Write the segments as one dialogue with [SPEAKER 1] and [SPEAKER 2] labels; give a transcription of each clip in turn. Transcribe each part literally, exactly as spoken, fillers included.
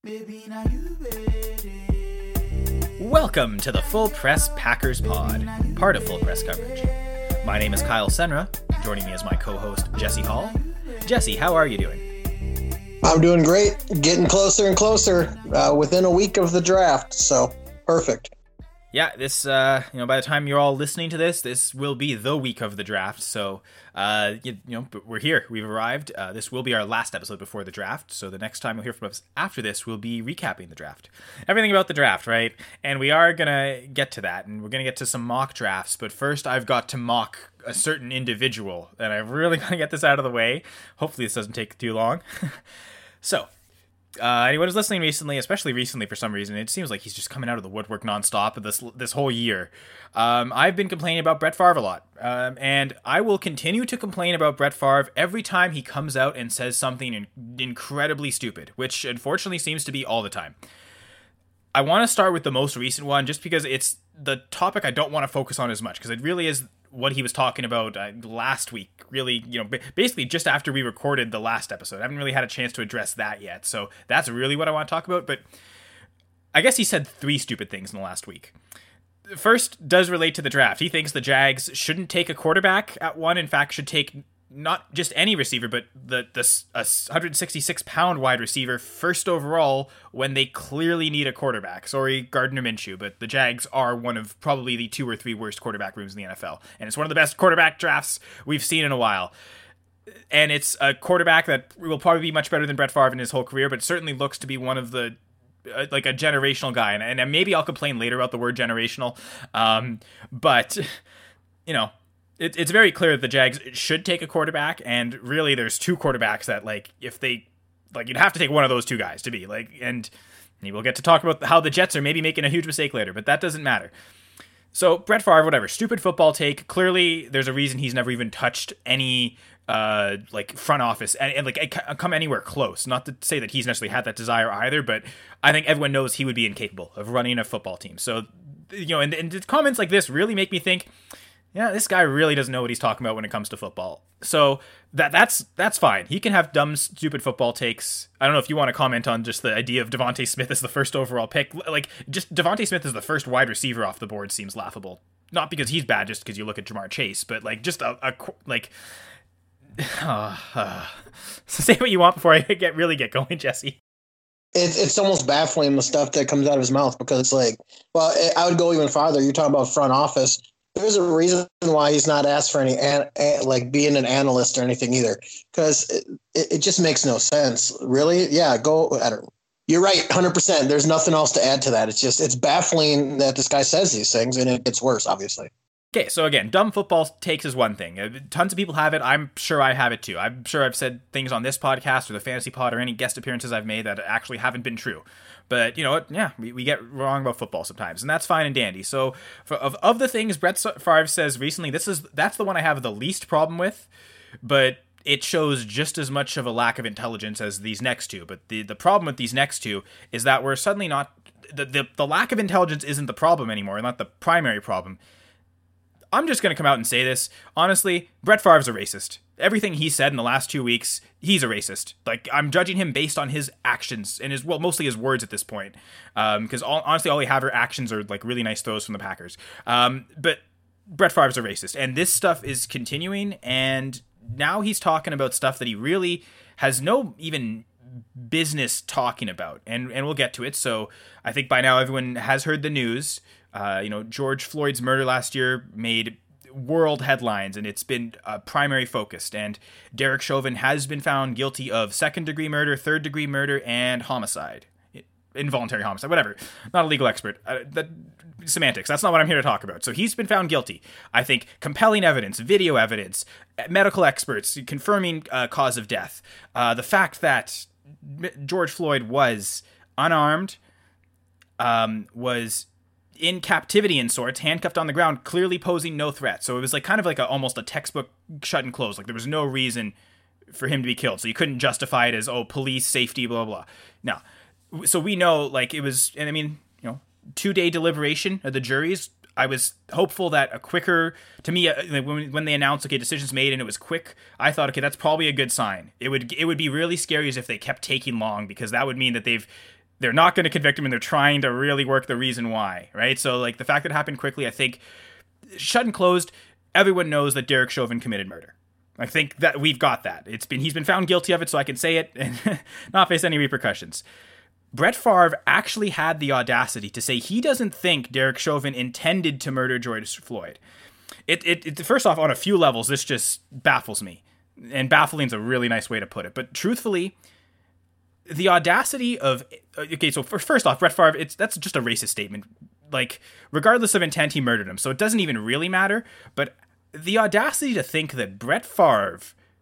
[SPEAKER 1] Baby, now you ready?
[SPEAKER 2] Welcome to the Full Press Packers Pod, part of Full Press Coverage. My name is Kyle Senra. Joining me is my co-host, Jesse Hall. Jesse, how are you doing?
[SPEAKER 3] I'm doing great. Getting closer and closer uh, within a week of the draft, so perfect.
[SPEAKER 2] Yeah, this, uh, you know, by the time you're all listening to this, this will be the week of the draft. So, uh, you, you know, we're here. We've arrived. Uh, this will be our last episode before the draft. So the next time you'll hear from us after this, we'll be recapping the draft. Everything about the draft, right? And we are going to get to that. And we're going to get to some mock drafts. But first, I've got to mock a certain individual. And I really got to get this out of the way. Hopefully this doesn't take too long. So... Uh, anyone who's listening recently, especially recently for some reason, it seems like he's just coming out of the woodwork nonstop this this whole year. Um, I've been complaining about Brett Favre a lot, um, and I will continue to complain about Brett Favre every time he comes out and says something in- incredibly stupid, which unfortunately seems to be all the time. I want to start with the most recent one just because it's the topic I don't want to focus on as much, because it really is what he was talking about uh, last week, really, you know, basically just after we recorded the last episode. I haven't really had a chance to address that yet, so that's really what I want to talk about, but I guess he said three stupid things in the last week. First does relate to the draft. He thinks the Jags shouldn't take a quarterback at one, in fact, should take not just any receiver, but the the a one hundred sixty-six pound wide receiver first overall when they clearly need a quarterback. Sorry, Gardner Minshew, but the Jags are one of probably the two or three worst quarterback rooms in the N F L. And it's one of the best quarterback drafts we've seen in a while. And it's a quarterback that will probably be much better than Brett Favre in his whole career, but certainly looks to be one of the uh, like a generational guy. And, and maybe I'll complain later about the word generational. Um, but, you know, It, it's very clear that the Jags should take a quarterback, and really there's two quarterbacks that, like, if they, like, you'd have to take one of those two guys to be, like, and we'll get to talk about how the Jets are maybe making a huge mistake later, but that doesn't matter. So, Brett Favre, whatever, stupid football take. Clearly, there's a reason he's never even touched any, uh, like, front office, and, and like, come anywhere close. Not to say that he's necessarily had that desire either, but I think everyone knows he would be incapable of running a football team. So, you know, and, and comments like this really make me think, yeah, this guy really doesn't know what he's talking about when it comes to football. So that that's that's fine. He can have dumb, stupid football takes. I don't know if you want to comment on just the idea of Devontae Smith as the first overall pick. Like, just Devontae Smith as the first wide receiver off the board seems laughable. Not because he's bad, just because you look at Jamar Chase, but like just a, a like. Uh, uh. So say what you want before I get really get going, Jesse.
[SPEAKER 3] It's it's almost baffling the stuff that comes out of his mouth, because it's like, well, I would go even farther. You're talking about front office. There's a reason why he's not asked for any, an, like, being an analyst or anything either, because it, it just makes no sense. Really? Yeah, go. I don't, you're right, one hundred percent. There's nothing else to add to that. It's just, it's baffling that this guy says these things, and it gets worse, obviously.
[SPEAKER 2] Okay, so again, dumb football takes is one thing. Tons of people have it. I'm sure I have it too. I'm sure I've said things on this podcast or the Fantasy Pod or any guest appearances I've made that actually haven't been true. But, you know what? Yeah, we, we get wrong about football sometimes, and that's fine and dandy. So, for, of of the things Brett Favre says recently, this is that's the one I have the least problem with, but it shows just as much of a lack of intelligence as these next two. But the, the problem with these next two is that we're suddenly not... The, the, the lack of intelligence isn't the problem anymore, not the primary problem. I'm just going to come out and say this. Honestly, Brett Favre's a racist. Everything he said in the last two weeks, he's a racist. Like, I'm judging him based on his actions and his, well, mostly his words at this point. Um, because all, honestly, all he have are actions or like really nice throws from the Packers. Um, but Brett Favre's a racist, and this stuff is continuing. And now he's talking about stuff that he really has no even business talking about. And and we'll get to it. So I think by now everyone has heard the news. Uh, you know, George Floyd's murder last year made world headlines, and it's been uh, primary focused. And Derek Chauvin has been found guilty of second-degree murder, third-degree murder, and homicide. Involuntary homicide, whatever. Not a legal expert. Uh, that, semantics, that's not what I'm here to talk about. So he's been found guilty. I think compelling evidence, video evidence, medical experts confirming uh, cause of death. Uh, the fact that George Floyd was unarmed, um, was... in captivity in sorts, handcuffed on the ground, clearly posing no threat. So it was like kind of like a, almost a textbook shut and close. Like there was no reason for him to be killed. So you couldn't justify it as, oh, police, safety, blah, blah, blah. No. So we know, like, it was, and I mean, you know, two-day deliberation of the juries. I was hopeful that a quicker, to me, uh, when, when they announced, okay, decisions made and it was quick, I thought, okay, that's probably a good sign. It would, it would be really scary as if they kept taking long, because that would mean that they've they're not going to convict him, and they're trying to really work the reason why, right? So, like, the fact that it happened quickly, I think, shut and closed, everyone knows that Derek Chauvin committed murder. I think that we've got that. It's been he's been found guilty of it, so I can say it and not face any repercussions. Brett Favre actually had the audacity to say he doesn't think Derek Chauvin intended to murder George Floyd. It, it, it first off, on a few levels, this just baffles me. And baffling is a really nice way to put it. But truthfully, the audacity of... Okay, so first off, Brett Favre, it's that's just a racist statement. Like, regardless of intent, he murdered him. So it doesn't even really matter. But the audacity to think that Brett Favre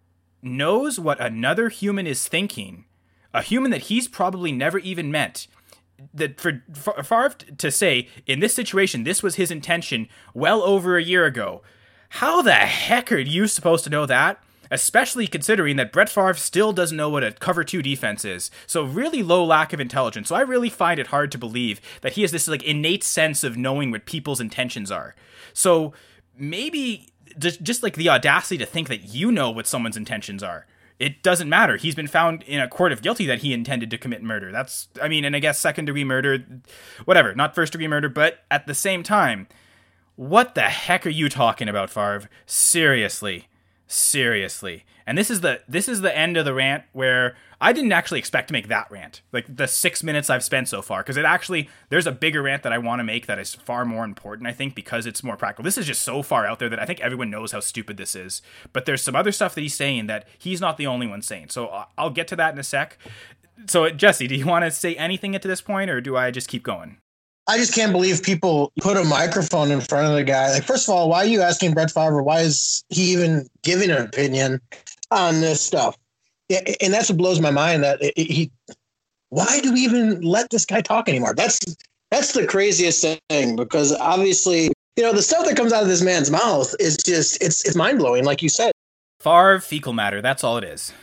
[SPEAKER 2] knows what another human is thinking, a human that he's probably never even met, that for Favre to say, in this situation, this was his intention well over a year ago. How the heck are you supposed to know that? Especially considering that Brett Favre still doesn't know what a cover two defense is. So really low lack of intelligence. So I really find it hard to believe that he has this like innate sense of knowing what people's intentions are. So maybe just, just like the audacity to think that you know what someone's intentions are. It doesn't matter. He's been found in a court of guilty that he intended to commit murder. That's, I mean, and I guess second degree murder, whatever, not first degree murder, but at the same time, what the heck are you talking about, Favre? Seriously. Seriously. And this is the this is the end of the rant where I didn't actually expect to make that rant. Like the six minutes I've spent so far. Because it actually, there's a bigger rant that I want to make that is far more important, I think, because it's more practical. This is just so far out there that I think everyone knows how stupid this is. But there's some other stuff that he's saying that he's not the only one saying. So I'll get to that in a sec. So Jesse, do you want to say anything at this point, or do I just keep going?
[SPEAKER 3] I just can't believe people put a microphone in front of the guy. Like, first of all, why are you asking Brett Favre? Why is he even giving an opinion on this stuff? Yeah, and that's what blows my mind. That he, why do we even let this guy talk anymore? That's that's the craziest thing, because obviously, you know, the stuff that comes out of this man's mouth is just it's it's mind blowing, like you said.
[SPEAKER 2] Favre fecal matter. That's all it is.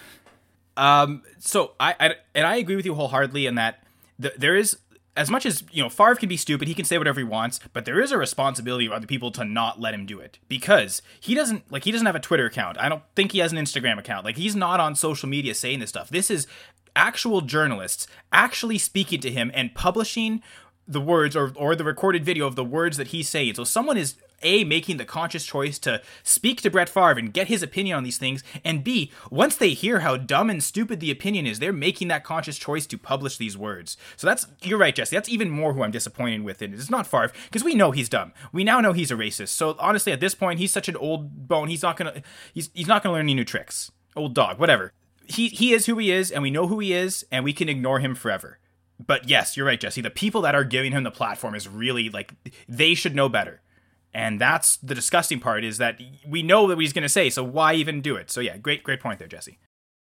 [SPEAKER 2] Um. So I, I and I agree with you wholeheartedly in that th- there is. As much as, you know, Favre can be stupid, he can say whatever he wants, but there is a responsibility of other people to not let him do it. Because he doesn't, like, he doesn't have a Twitter account. I don't think he has an Instagram account. Like, he's not on social media saying this stuff. This is actual journalists actually speaking to him and publishing the words or, or the recorded video of the words that he's saying. So someone is, A, making the conscious choice to speak to Brett Favre and get his opinion on these things, and B, once they hear how dumb and stupid the opinion is, they're making that conscious choice to publish these words. So that's, you're right, Jesse, that's even more who I'm disappointed with. It. It's not Favre, because we know he's dumb. We now know he's a racist. So honestly, at this point, he's such an old bone, he's not gonna, he's, he's not gonna learn any new tricks. Old dog, whatever. He, he is who he is, and we know who he is, and we can ignore him forever. But yes, you're right, Jesse. The people that are giving him the platform is really, like, they should know better. And that's the disgusting part, is that we know that what he's going to say, so why even do it? So yeah, great, great point there, Jesse.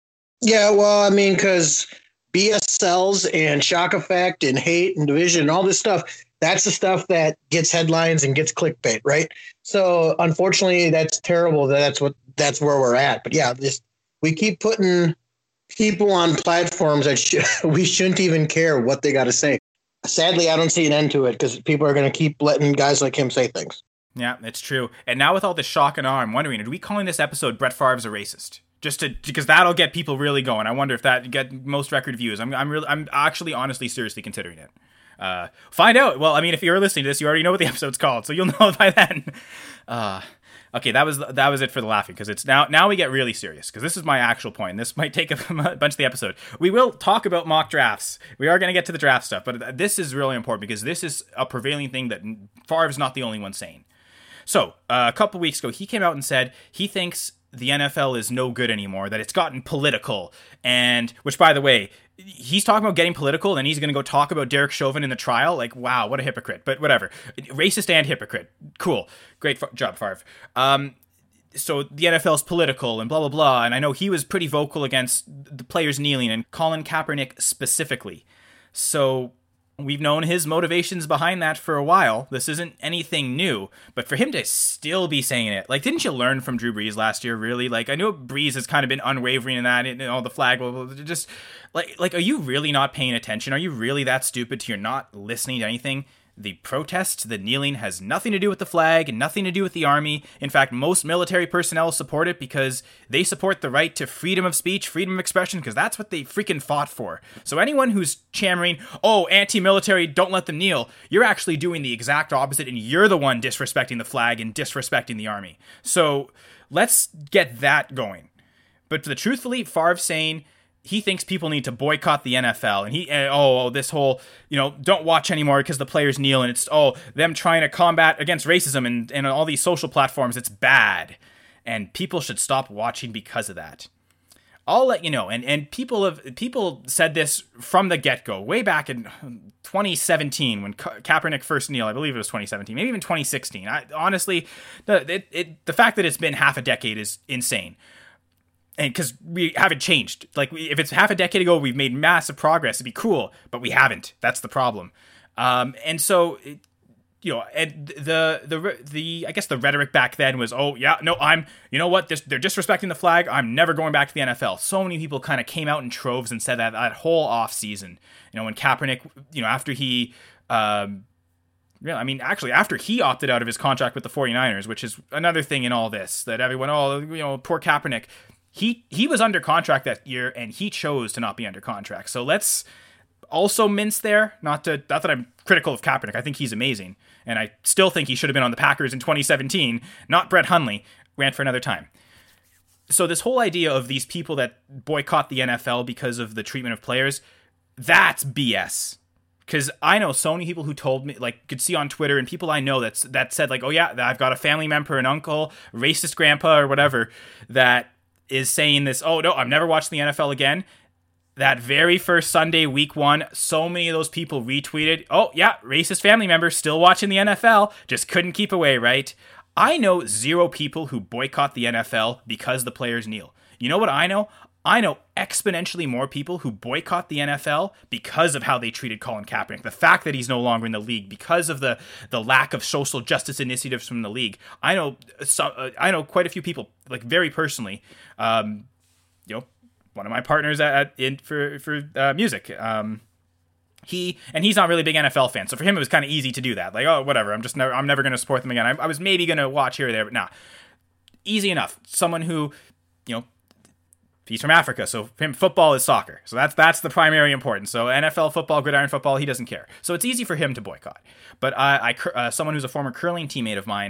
[SPEAKER 3] Yeah, well, I mean, because B S sells and shock effect and hate and division and all this stuff, that's the stuff that gets headlines and gets clickbait, right? So unfortunately, that's terrible. That that's what that's where we're at. But yeah, this we keep putting people on platforms that sh- we shouldn't even care what they got to say. Sadly, I don't see an end to it, because people are going to keep letting guys like him say things.
[SPEAKER 2] Yeah, it's true. And now with all this shock and awe, I'm wondering, are we calling this episode Brett Favre's a racist? Just to, because that'll get people really going. I wonder if that get most record views. I'm, I'm really, I'm actually, honestly, seriously considering it. Uh, find out. Well, I mean, if you're listening to this, you already know what the episode's called, so you'll know by then. Uh, okay, that was that was it for the laughing, because it's now now we get really serious, because this is my actual point. This might take a bunch of the episode. We will talk about mock drafts. We are going to get to the draft stuff, but this is really important, because this is a prevailing thing that Favre's not the only one saying. So, uh, a couple weeks ago, he came out and said he thinks the N F L is no good anymore, that it's gotten political, and, which, by the way, he's talking about getting political, and he's going to go talk about Derek Chauvin in the trial. Like, wow, what a hypocrite, but whatever. Racist and hypocrite. Cool. Great f- job, Favre. Um, so the N F L is political and blah, blah, blah, and I know he was pretty vocal against the players kneeling, and Colin Kaepernick specifically. So we've known his motivations behind that for a while. This isn't anything new, but for him to still be saying it, like, didn't you learn from Drew Brees last year, really? Like, I know Brees has kind of been unwavering in that, and all the flag, blah, blah, blah, just, like, like, are you really not paying attention? Are you really that stupid to you're not listening to anything? The protest, the kneeling has nothing to do with the flag and nothing to do with the army. In fact, most military personnel support it because they support the right to freedom of speech, freedom of expression, because that's what they freaking fought for. So anyone who's chammering, oh, anti-military, don't let them kneel, you're actually doing the exact opposite, and you're the one disrespecting the flag and disrespecting the army. So let's get that going. But the truthfully, Favre saying he thinks people need to boycott the N F L, and he, uh, oh, oh, this whole, you know, don't watch anymore because the players kneel, and it's, oh, them trying to combat against racism and, and all these social platforms, it's bad, and people should stop watching because of that. I'll let you know, and, and people have people said this from the get-go, way back in twenty seventeen when Ka- Kaepernick first kneeled. I believe it was twenty seventeen, maybe even twenty sixteen. I, honestly, the it, it, the fact that it's been half a decade is insane. And because we haven't changed. Like, we, if it's half a decade ago, we've made massive progress. It'd be cool, but we haven't. That's the problem. Um, and so, it, you know, and the the the I guess the rhetoric back then was, oh yeah, no, I'm, you know what, this, they're disrespecting the flag. I'm never going back to the N F L. So many people kind of came out in troves and said that that whole off season. You know, when Kaepernick, you know, after he. Um, Yeah, I mean, actually, after he opted out of his contract with the 49ers, which is another thing in all this, that everyone, oh, you know, poor Kaepernick. He he was under contract that year, and he chose to not be under contract. So let's also mince there. Not to not that I'm critical of Kaepernick. I think he's amazing, and I still think he should have been on the Packers in twenty seventeen, not Brett Hundley. Rant for another time. So this whole idea of these people that boycott the N F L because of the treatment of players, that's B S. Because I know so many people who told me, like, could see on Twitter, and people I know that's that said, like, oh yeah, I've got a family member, an uncle, racist grandpa, or whatever, that is saying this, oh no, I'm never watching the N F L again. That very first Sunday, week one, so many of those people retweeted, oh yeah, racist family member, still watching the N F L, just couldn't keep away, right? I know zero people who boycott the N F L because the players kneel. You know what I know? I know exponentially more people who boycott the N F L because of how they treated Colin Kaepernick. The fact that he's no longer in the league, because of the, the lack of social justice initiatives from the league. I know some, uh, I know quite a few people, like very personally. Um, you know, one of my partners at, at in for for uh, music. Um, he and he's not really a big N F L fan, so for him it was kind of easy to do that. Like, oh, whatever. I'm just never, I'm never going to support them again. I, I was maybe going to watch here or there, but nah, easy enough. Someone who, you know. He's from Africa, so for him, football is soccer. So that's that's the primary importance. So N F L football, gridiron football, he doesn't care. So it's easy for him to boycott. But I, I uh, someone who's a former curling teammate of mine,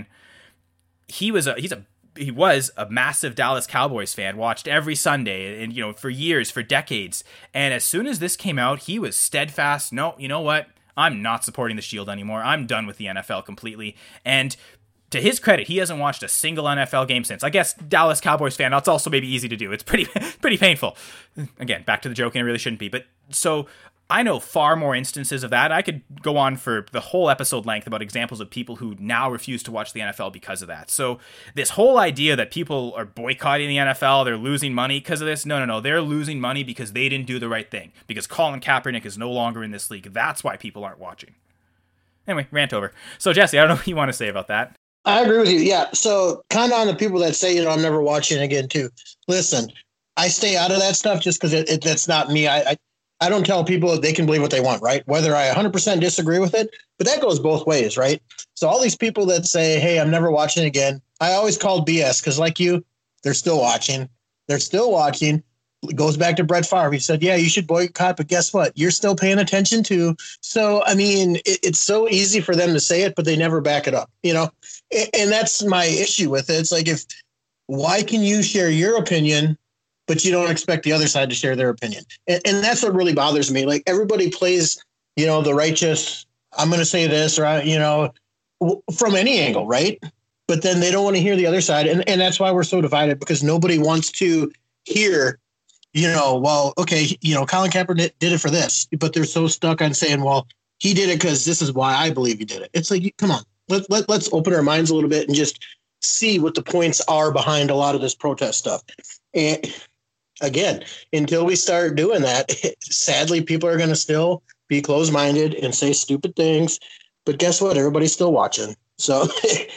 [SPEAKER 2] he was a he's a he was a massive Dallas Cowboys fan. Watched every Sunday, and you know, for years, for decades. And as soon as this came out, he was steadfast. No, you know what? I'm not supporting the Shield anymore. I'm done with the N F L completely. And to his credit, he hasn't watched a single N F L game since. I guess Dallas Cowboys fan, that's also maybe easy to do. It's pretty pretty painful. Again, back to the joking, it really shouldn't be. But so I know far more instances of that. I could go on for the whole episode length about examples of people who now refuse to watch the N F L because of that. So this whole idea that people are boycotting the N F L, they're losing money because of this. No, no, no. They're losing money because they didn't do the right thing. Because Colin Kaepernick is no longer in this league. That's why people aren't watching. Anyway, rant over. So Jesse, I don't know what you want to say about that.
[SPEAKER 3] I agree with you. Yeah. So kind of on the people that say, you know, I'm never watching again too. Listen, I stay out of that stuff just because it, it, that's not me. I, I I don't tell people they can believe what they want, right? Whether I one hundred percent disagree with it, but that goes both ways, right? So all these people that say, hey, I'm never watching again, I always call B S because like you, they're still watching. They're still watching. It goes back to Brett Favre. He said, yeah, you should boycott, but guess what? You're still paying attention too. So, I mean, it, it's so easy for them to say it, but they never back it up, you know? And, and that's my issue with it. It's like, if why can you share your opinion, but you don't expect the other side to share their opinion? And, and that's what really bothers me. Like, everybody plays, you know, the righteous, I'm going to say this, or, you know, from any angle, right? But then they don't want to hear the other side. And, and that's why we're so divided, because nobody wants to hear, you know, well, okay, you know, Colin Kaepernick did it for this, but they're so stuck on saying, well, he did it because this is why I believe he did it. It's like, come on, let, let, let's open our minds a little bit and just see what the points are behind a lot of this protest stuff. And again, until we start doing that, sadly, people are going to still be closed-minded and say stupid things. But guess what? Everybody's still watching. So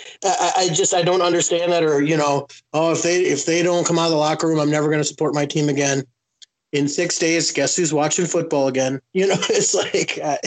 [SPEAKER 3] I, I just I don't understand that. Or, you know, oh, if they if they don't come out of the locker room, I'm never going to support my team again. In six days, guess who's watching football again? You know, it's like uh,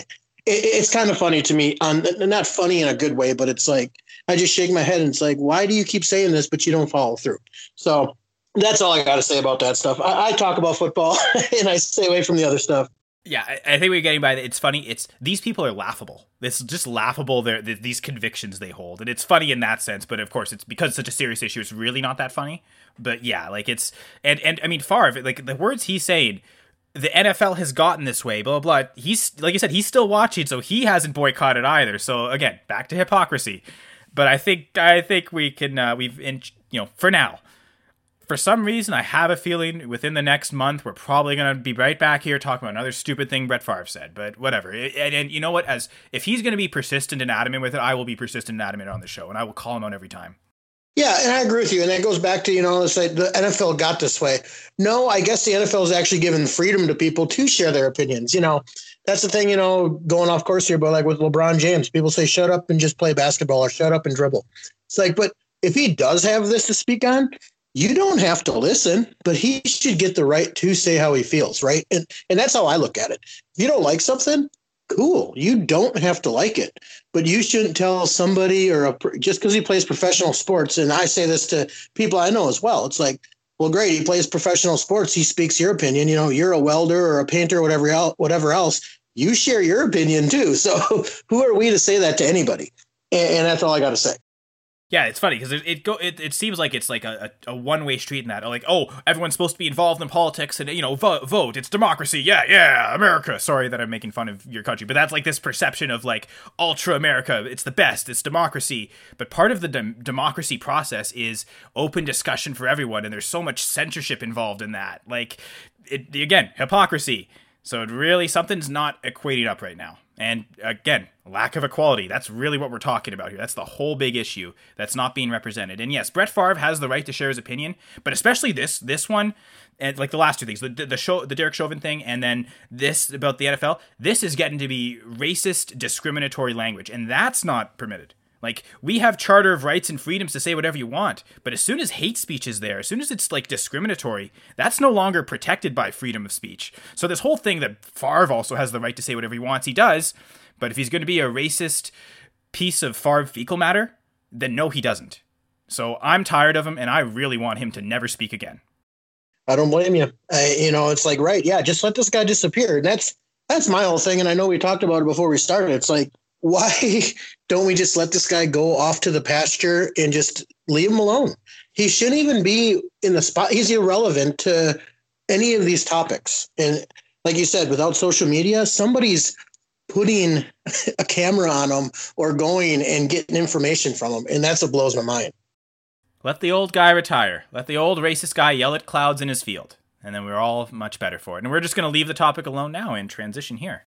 [SPEAKER 3] it, it's kind of funny to me. On not funny in a good way, but it's like I just shake my head and it's like, why do you keep saying this, but you don't follow through? So that's all I got to say about that stuff. I, I talk about football and I stay away from the other stuff.
[SPEAKER 2] Yeah, I, I think we're getting by. It's funny. It's these people are laughable. It's just laughable. They're, they're, these convictions they hold, and it's funny in that sense. But of course, it's because it's such a serious issue. It's really not that funny. But yeah, like it's and and I mean, Favre, like the words he's saying, the N F L has gotten this way. Blah blah. blah. He's like I said, he's still watching, so he hasn't boycotted either. So again, back to hypocrisy. But I think I think we can uh, we've in, you know for now. For some reason, I have a feeling within the next month, we're probably going to be right back here talking about another stupid thing Brett Favre said. But whatever. And, and you know what? As if he's going to be persistent and adamant with it, I will be persistent and adamant on the show, and I will call him out every time.
[SPEAKER 3] Yeah, and I agree with you. And that goes back to, you know, it's like the N F L got this way. No, I guess the N F L is actually giving freedom to people to share their opinions. You know, that's the thing, you know, going off course here, but like with LeBron James, people say, shut up and just play basketball or shut up and dribble. It's like, but if he does have this to speak on, you don't have to listen, but he should get the right to say how he feels, right? And and that's how I look at it. If you don't like something, cool. You don't have to like it, but you shouldn't tell somebody or a, just because he plays professional sports. And I say this to people I know as well. It's like, well, great. He plays professional sports. He speaks your opinion. You know, you're a welder or a painter, or whatever else, whatever else. You share your opinion too. So who are we to say that to anybody? And, and that's all I got to say.
[SPEAKER 2] Yeah, it's funny because it it, go, it it seems like it's like a, a, a one-way street in that. Like, oh, everyone's supposed to be involved in politics and, you know, vote, vote. It's democracy. Yeah, yeah, America. Sorry that I'm making fun of your country, but that's like this perception of like ultra America. It's the best. It's democracy. But part of the de- democracy process is open discussion for everyone, and there's so much censorship involved in that. Like, it, again, hypocrisy. So it really, something's not equating up right now. And again, lack of equality. That's really what we're talking about here. That's the whole big issue that's not being represented. And yes, Brett Favre has the right to share his opinion, but especially this this one, and like the last two things, the the show, the Derek Chauvin thing, and then this about the N F L. This is getting to be racist, discriminatory language, and that's not permitted. Like, we have charter of rights and freedoms to say whatever you want, but as soon as hate speech is there, as soon as it's, like, discriminatory, that's no longer protected by freedom of speech. So this whole thing that Favre also has the right to say whatever he wants, he does, but if he's going to be a racist piece of Favre fecal matter, then no, he doesn't. So I'm tired of him, and I really want him to never speak again.
[SPEAKER 3] I don't blame you. I, you know, it's like, right, yeah, just let this guy disappear. And that's, that's my whole thing, and I know we talked about it before we started. It's like, why don't we just let this guy go off to the pasture and just leave him alone? He shouldn't even be in the spot. He's irrelevant to any of these topics. And like you said, without social media, somebody's putting a camera on him or going and getting information from him. And that's what blows my mind.
[SPEAKER 2] Let the old guy retire. Let the old racist guy yell at clouds in his field. And then we're all much better for it. And we're just going to leave the topic alone now and transition here.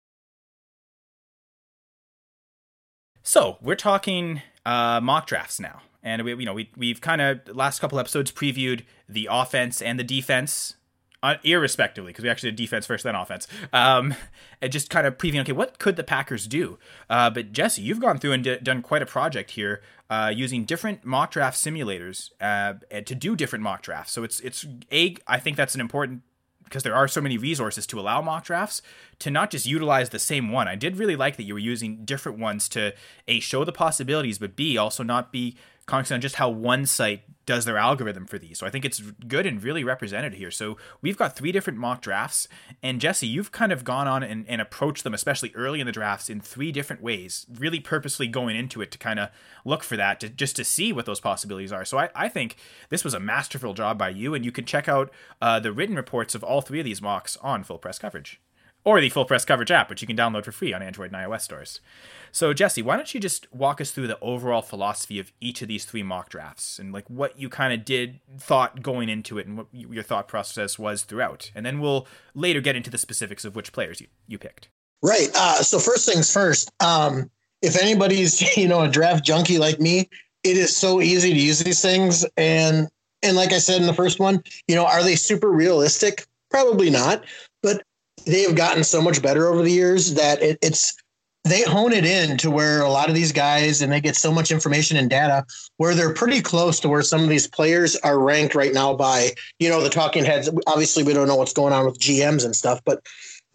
[SPEAKER 2] So we're talking uh, mock drafts now, and we, you know, we we've kind of last couple episodes previewed the offense and the defense, uh, irrespectively, because we actually did defense first, then offense, um, and just kind of previewing, okay, what could the Packers do? Uh, but Jesse, you've gone through and d- done quite a project here, uh, using different mock draft simulators uh, to do different mock drafts. So it's it's a I think that's an important, because there are so many resources to allow mock drafts, to not just utilize the same one. I did really like that you were using different ones to, A, show the possibilities, but B, also not be constant on just how one site does their algorithm for these. So I think it's good and really represented here. So we've got three different mock drafts, and Jesse, you've kind of gone on and, and approached them, especially early in the drafts, in three different ways, really purposely going into it to kind of look for that, to just to see what those possibilities are. So I, I think this was a masterful job by you, and you can check out uh, the written reports of all three of these mocks on Full Press Coverage, or the Full Press Coverage app, which you can download for free on Android and iOS stores. So Jesse, why don't you just walk us through the overall philosophy of each of these three mock drafts, and like what you kind of did, thought going into it, and what your thought process was throughout. And then we'll later get into the specifics of which players you, you picked.
[SPEAKER 3] Right. Uh, so first things first, um, if anybody's, you know, a draft junkie like me, it is so easy to use these things. And, and like I said in the first one, you know, are they super realistic? Probably not, but they have gotten so much better over the years that it, it's, they hone it in to where a lot of these guys, and they get so much information and data where they're pretty close to where some of these players are ranked right now by, you know, the talking heads. Obviously we don't know what's going on with G Ms and stuff, but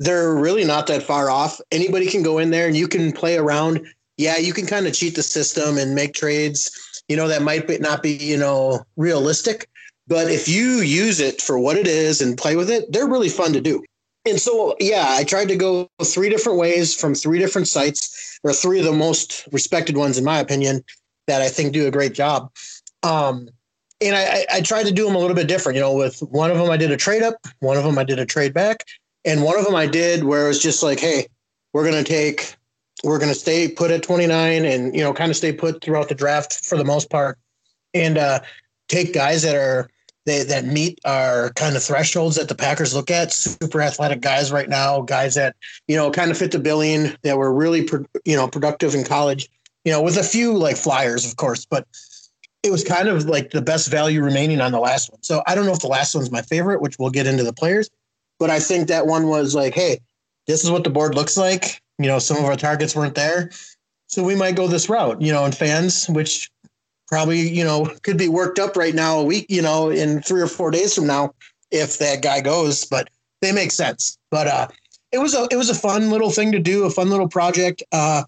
[SPEAKER 3] they're really not that far off. Anybody can go in there and you can play around. Yeah, you can kind of cheat the system and make trades, you know, that might be, not be, you know, realistic. But if you use it for what it is and play with it, they're really fun to do. And so, yeah, I tried to go three different ways from three different sites, or three of the most respected ones, in my opinion, that I think do a great job. Um, and I, I tried to do them a little bit different. You know, with one of them, I did a trade up, one of them, I did a trade back, and one of them I did where it was just like, hey, we're going to take, we're going to stay put at twenty-nine and, you know, kind of stay put throughout the draft for the most part, and uh, take guys that are, They, that meet our kind of thresholds that the Packers look at. Super athletic guys right now, guys that, you know, kind of fit the billing, that were really, pro, you know, productive in college, you know, with a few like flyers, of course, but it was kind of like the best value remaining on the last one. So I don't know if the last one's my favorite, which we'll get into the players, but I think that one was like, hey, this is what the board looks like. You know, some of our targets weren't there, so we might go this route, you know, and fans, which probably, you know, could be worked up right now a week, you know, in three or four days from now, if that guy goes, but they make sense. But uh, it was a, it was a fun little thing to do, a fun little project. Uh,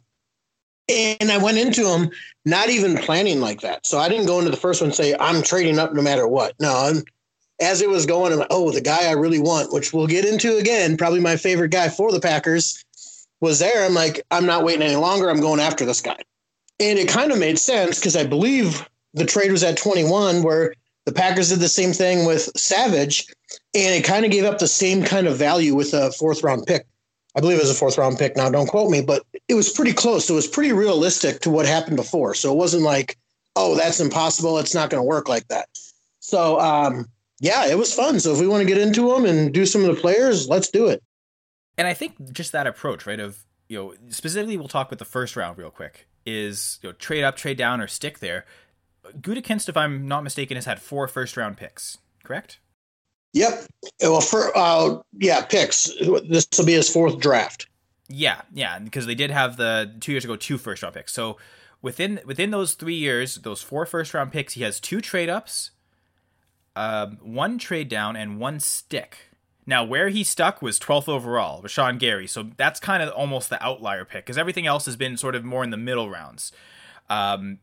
[SPEAKER 3] and I went into them not even planning like that. So I didn't go into the first one and say, I'm trading up no matter what. No, I'm, as it was going, I'm like, oh, the guy I really want, which we'll get into again, probably my favorite guy for the Packers, was there. I'm like, I'm not waiting any longer. I'm going after this guy. And it kind of made sense because I believe the trade was at twenty-one, where the Packers did the same thing with Savage, and it kind of gave up the same kind of value with a fourth round pick. I believe it was a fourth round pick now, don't quote me, but it was pretty close. It was pretty realistic to what happened before. So it wasn't like, oh, that's impossible, it's not going to work like that. So, um, yeah, it was fun. So if we want to get into them and do some of the players, let's do it.
[SPEAKER 2] And I think just that approach, right, of, you know, specifically we'll talk with the first round real quick, is, you know, trade up, trade down, or stick there. Gutekunst, if I'm not mistaken, has had four first round picks, correct?
[SPEAKER 3] Yep. Well, for uh, yeah, picks. This will be his fourth draft.
[SPEAKER 2] Yeah, yeah, because they did have the two years ago two first round picks. So within within those three years, those four first round picks, he has two trade ups, um, one trade down, and one stick. Now, where he stuck was twelfth overall, Rashawn Gary. So that's kind of almost the outlier pick, because everything else has been sort of more in the middle rounds. Um,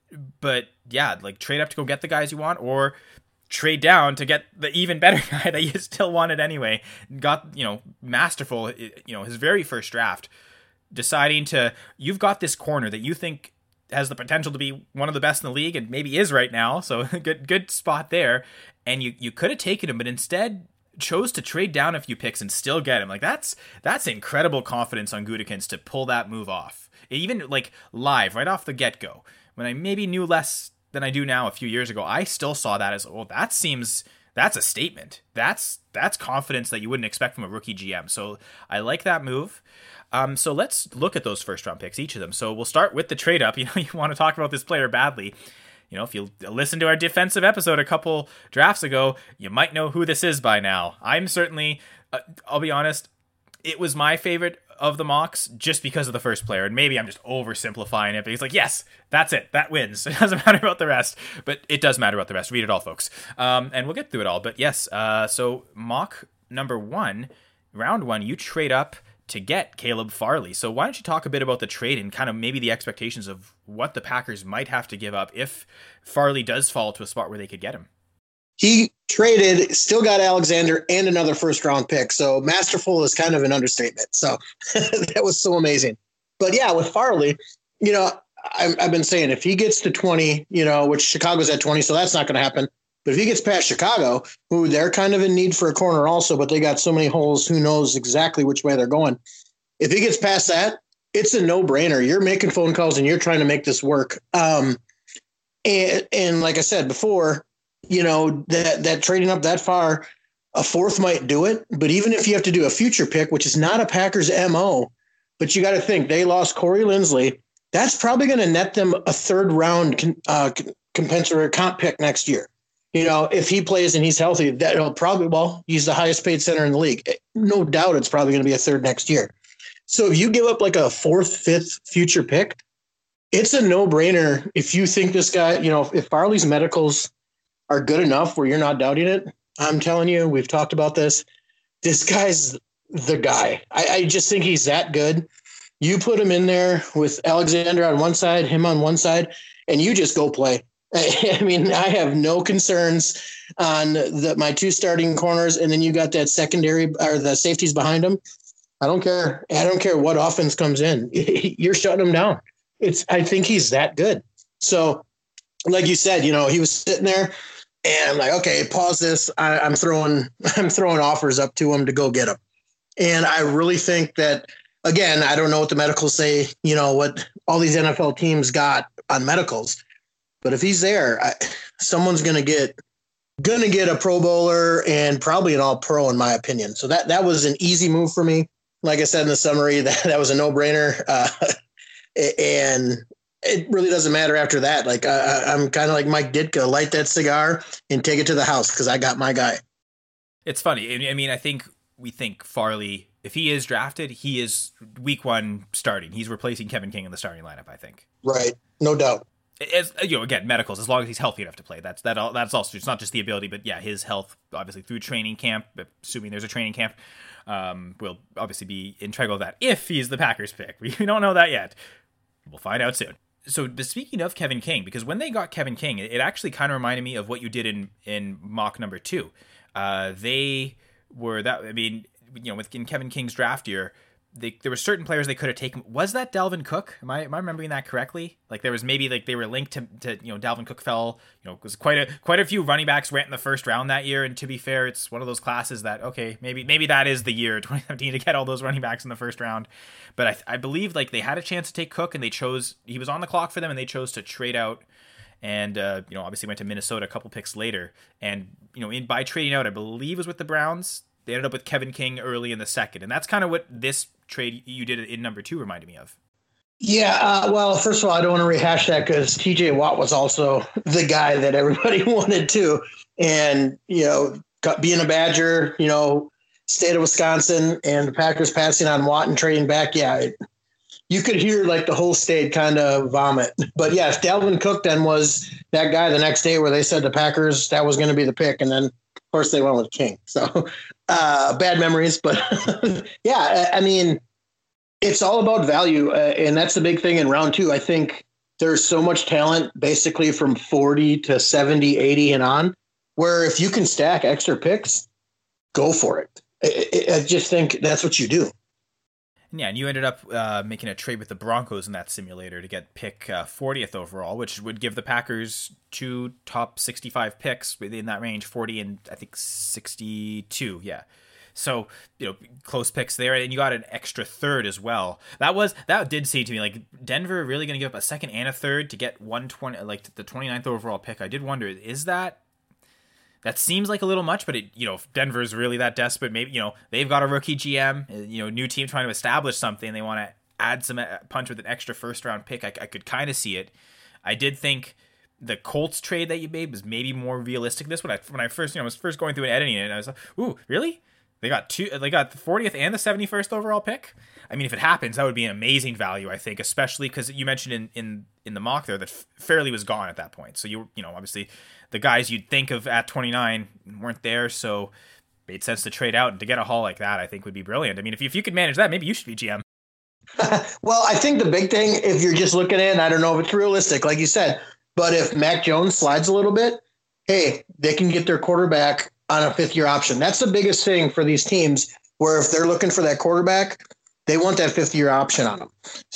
[SPEAKER 2] but yeah, like trade up to go get the guys you want, or trade down to get the even better guy that you still wanted anyway. Got, you know, masterful, you know, his very first draft, deciding to, you've got this corner that you think has the potential to be one of the best in the league, and maybe is right now. So good, good spot there. And you, you could have taken him, but instead chose to trade down a few picks and still get him. Like that's that's incredible confidence on Gutekunst to pull that move off, even like live right off the get-go. When I maybe knew less than I do now a few years ago, I still saw that as, well, that seems, that's a statement. That's that's confidence that you wouldn't expect from a rookie G M. So I like that move. Um, so let's look at those first round picks, each of them. So we'll start with the trade up. You know, you want to talk about this player badly. You know, if you listen to our defensive episode a couple drafts ago, you might know who this is by now. I'm certainly, uh, I'll be honest, it was my favorite of the mocks just because of the first player. And maybe I'm just oversimplifying it, but he's like, yes, that's it. That wins. It doesn't matter about the rest, but it does matter about the rest. Read it all, folks. Um, and we'll get through it all. But yes, uh, so mock number one, round one, you trade up to get Caleb Farley. So why don't you talk a bit about the trade and kind of maybe the expectations of what the Packers might have to give up if Farley does fall to a spot where they could get him?
[SPEAKER 3] He traded, still got Alexander and another first round pick. So masterful is kind of an understatement. So that was so amazing. But yeah, with Farley, you know, I, I've been saying if he gets to twenty, you know, which Chicago's at twenty, so that's not going to happen. But if he gets past Chicago, who they're kind of in need for a corner also, but they got so many holes, who knows exactly which way they're going. If he gets past that, it's a no-brainer. You're making phone calls and you're trying to make this work. Um, and, and like I said before, you know, that, that trading up that far, a fourth might do it. But even if you have to do a future pick, which is not a Packers M O, but you got to think they lost Corey Linsley, that's probably going to net them a third round uh, compensatory comp pick next year. You know, if he plays and he's healthy, that'll probably, well, he's the highest paid center in the league. No doubt it's probably going to be a third next year. So if you give up like a fourth, fifth future pick, it's a no-brainer. If you think this guy, you know, if Farley's medicals are good enough where you're not doubting it, I'm telling you, we've talked about this. This guy's the guy. I, I just think he's that good. You put him in there with Alexander on one side, him on one side, and you just go play. I, I mean, I have no concerns on the, my two starting corners, and then you got that secondary or the safeties behind them. I don't care. I don't care what offense comes in. You're shutting him down. It's. I think he's that good. So, like you said, you know, he was sitting there, and I'm like, okay, pause this. I, I'm throwing, I'm throwing offers up to him to go get him. And I really think that, again, I don't know what the medicals say, you know, what all these N F L teams got on medicals, but if he's there, I, someone's going to get, going to get a Pro Bowler and probably an All Pro, in my opinion. So that, that was an easy move for me. Like I said in the summary, that, that was a no brainer. Uh, and it really doesn't matter after that. Like I, I'm kind of like Mike Ditka, light that cigar and take it to the house because I got my guy.
[SPEAKER 2] It's funny. I mean, I think we think Farley, if he is drafted, he is week one starting. He's replacing Kevin King in the starting lineup, I think.
[SPEAKER 3] Right. No doubt.
[SPEAKER 2] As, you know, again, medicals, as long as he's healthy enough to play. That's that. That's also, it's not just the ability, but yeah, his health, obviously through training camp, assuming there's a training camp, um, will obviously be integral to that if he's the Packers pick. We don't know that yet. We'll find out soon. So, but speaking of Kevin King, because when they got Kevin King, it actually kind of reminded me of what you did in, in mock number two. Uh, they were that, I mean, you know, with in Kevin King's draft year, they, there were certain players they could have taken. Was that Dalvin Cook? Am I am I remembering that correctly? Like there was maybe like they were linked to, to you know, Dalvin Cook fell, you know, it was quite a quite a few running backs went in the first round that year. And to be fair, it's one of those classes that, okay, maybe maybe that is the year twenty seventeen to get all those running backs in the first round. But I I believe like they had a chance to take Cook and they chose, he was on the clock for them and they chose to trade out. And, uh, you know, obviously went to Minnesota a couple picks later. And, you know, in by trading out, I believe it was with the Browns. They ended up with Kevin King early in the second. And that's kind of what this trade you did in number two reminded me of.
[SPEAKER 3] Yeah, uh, well, first of all, I don't want to rehash that because T J Watt was also the guy that everybody wanted too. And, you know, being a Badger, you know, state of Wisconsin and the Packers passing on Watt and trading back, yeah, it, you could hear like the whole state kind of vomit. But yes, Dalvin Cook then was that guy the next day where they said the Packers, that was going to be the pick. And then, of course, they went with King. So uh, bad memories. But yeah, I mean, it's all about value. Uh, and that's the big thing in round two. I think there's so much talent basically from forty to seventy, eighty and on, where if you can stack extra picks, go for it. I, I just think that's what you do.
[SPEAKER 2] Yeah, and you ended up uh, making a trade with the Broncos in that simulator to get pick uh, fortieth overall, which would give the Packers two top sixty-five picks within that range, forty and I think sixty-two. Yeah. So, you know, close picks there, and you got an extra third as well. That was that did seem to me like Denver really going to give up a second and a third to get one twenty, like the twenty-ninth overall pick. I did wonder, is that that seems like a little much, but it, you know, if Denver's really that desperate, maybe, you know, they've got a rookie G M, you know, new team trying to establish something, they want to add some punch with an extra first round pick. I, I could kind of see it. I did think the Colts trade that you made was maybe more realistic. This when I when I first, you know, was first going through and editing it, and I was like, ooh, really? They got two. They got the fortieth and the seventy-first overall pick. I mean, if it happens, that would be an amazing value, I think, especially because you mentioned in, in, in the mock there that Fairley was gone at that point. So you you know, obviously the guys you'd think of at twenty-nine weren't there, so it made sense to trade out, and to get a haul like that, I think would be brilliant. I mean, if you, if you could manage that, maybe you should be G M.
[SPEAKER 3] Well, I think the big thing, if you're just looking at it, I don't know if it's realistic, like you said, but if Mac Jones slides a little bit, hey, they can get their quarterback on a fifth year option. That's the biggest thing for these teams, where if they're looking for that quarterback, they want that fifth year option on them.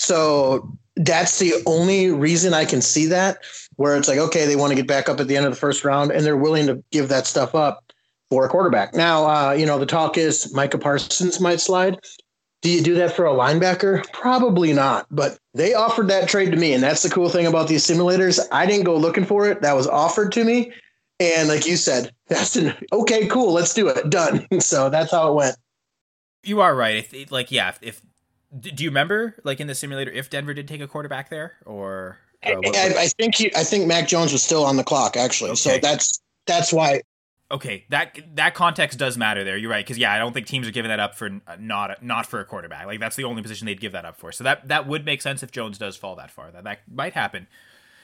[SPEAKER 3] So that's the only reason I can see that, where it's like, okay, they want to get back up at the end of the first round and they're willing to give that stuff up for a quarterback. Now, uh, you know, the talk is Micah Parsons might slide. Do you do that for a linebacker? Probably not, but they offered that trade to me. And that's the cool thing about these simulators. I didn't go looking for it. That was offered to me. And like you said, that's an okay, cool. Let's do it. Done. So that's how it went.
[SPEAKER 2] You are right. If, like, yeah. If, if do you remember, like in the simulator, if Denver did take a quarterback there, or uh, what,
[SPEAKER 3] I, I think he, I think Mac Jones was still on the clock actually. Okay. So that's that's why.
[SPEAKER 2] Okay, that that context does matter there. You're right, because yeah, I don't think teams are giving that up for not not for a quarterback. Like that's the only position they'd give that up for. So that that would make sense if Jones does fall that far. That that might happen.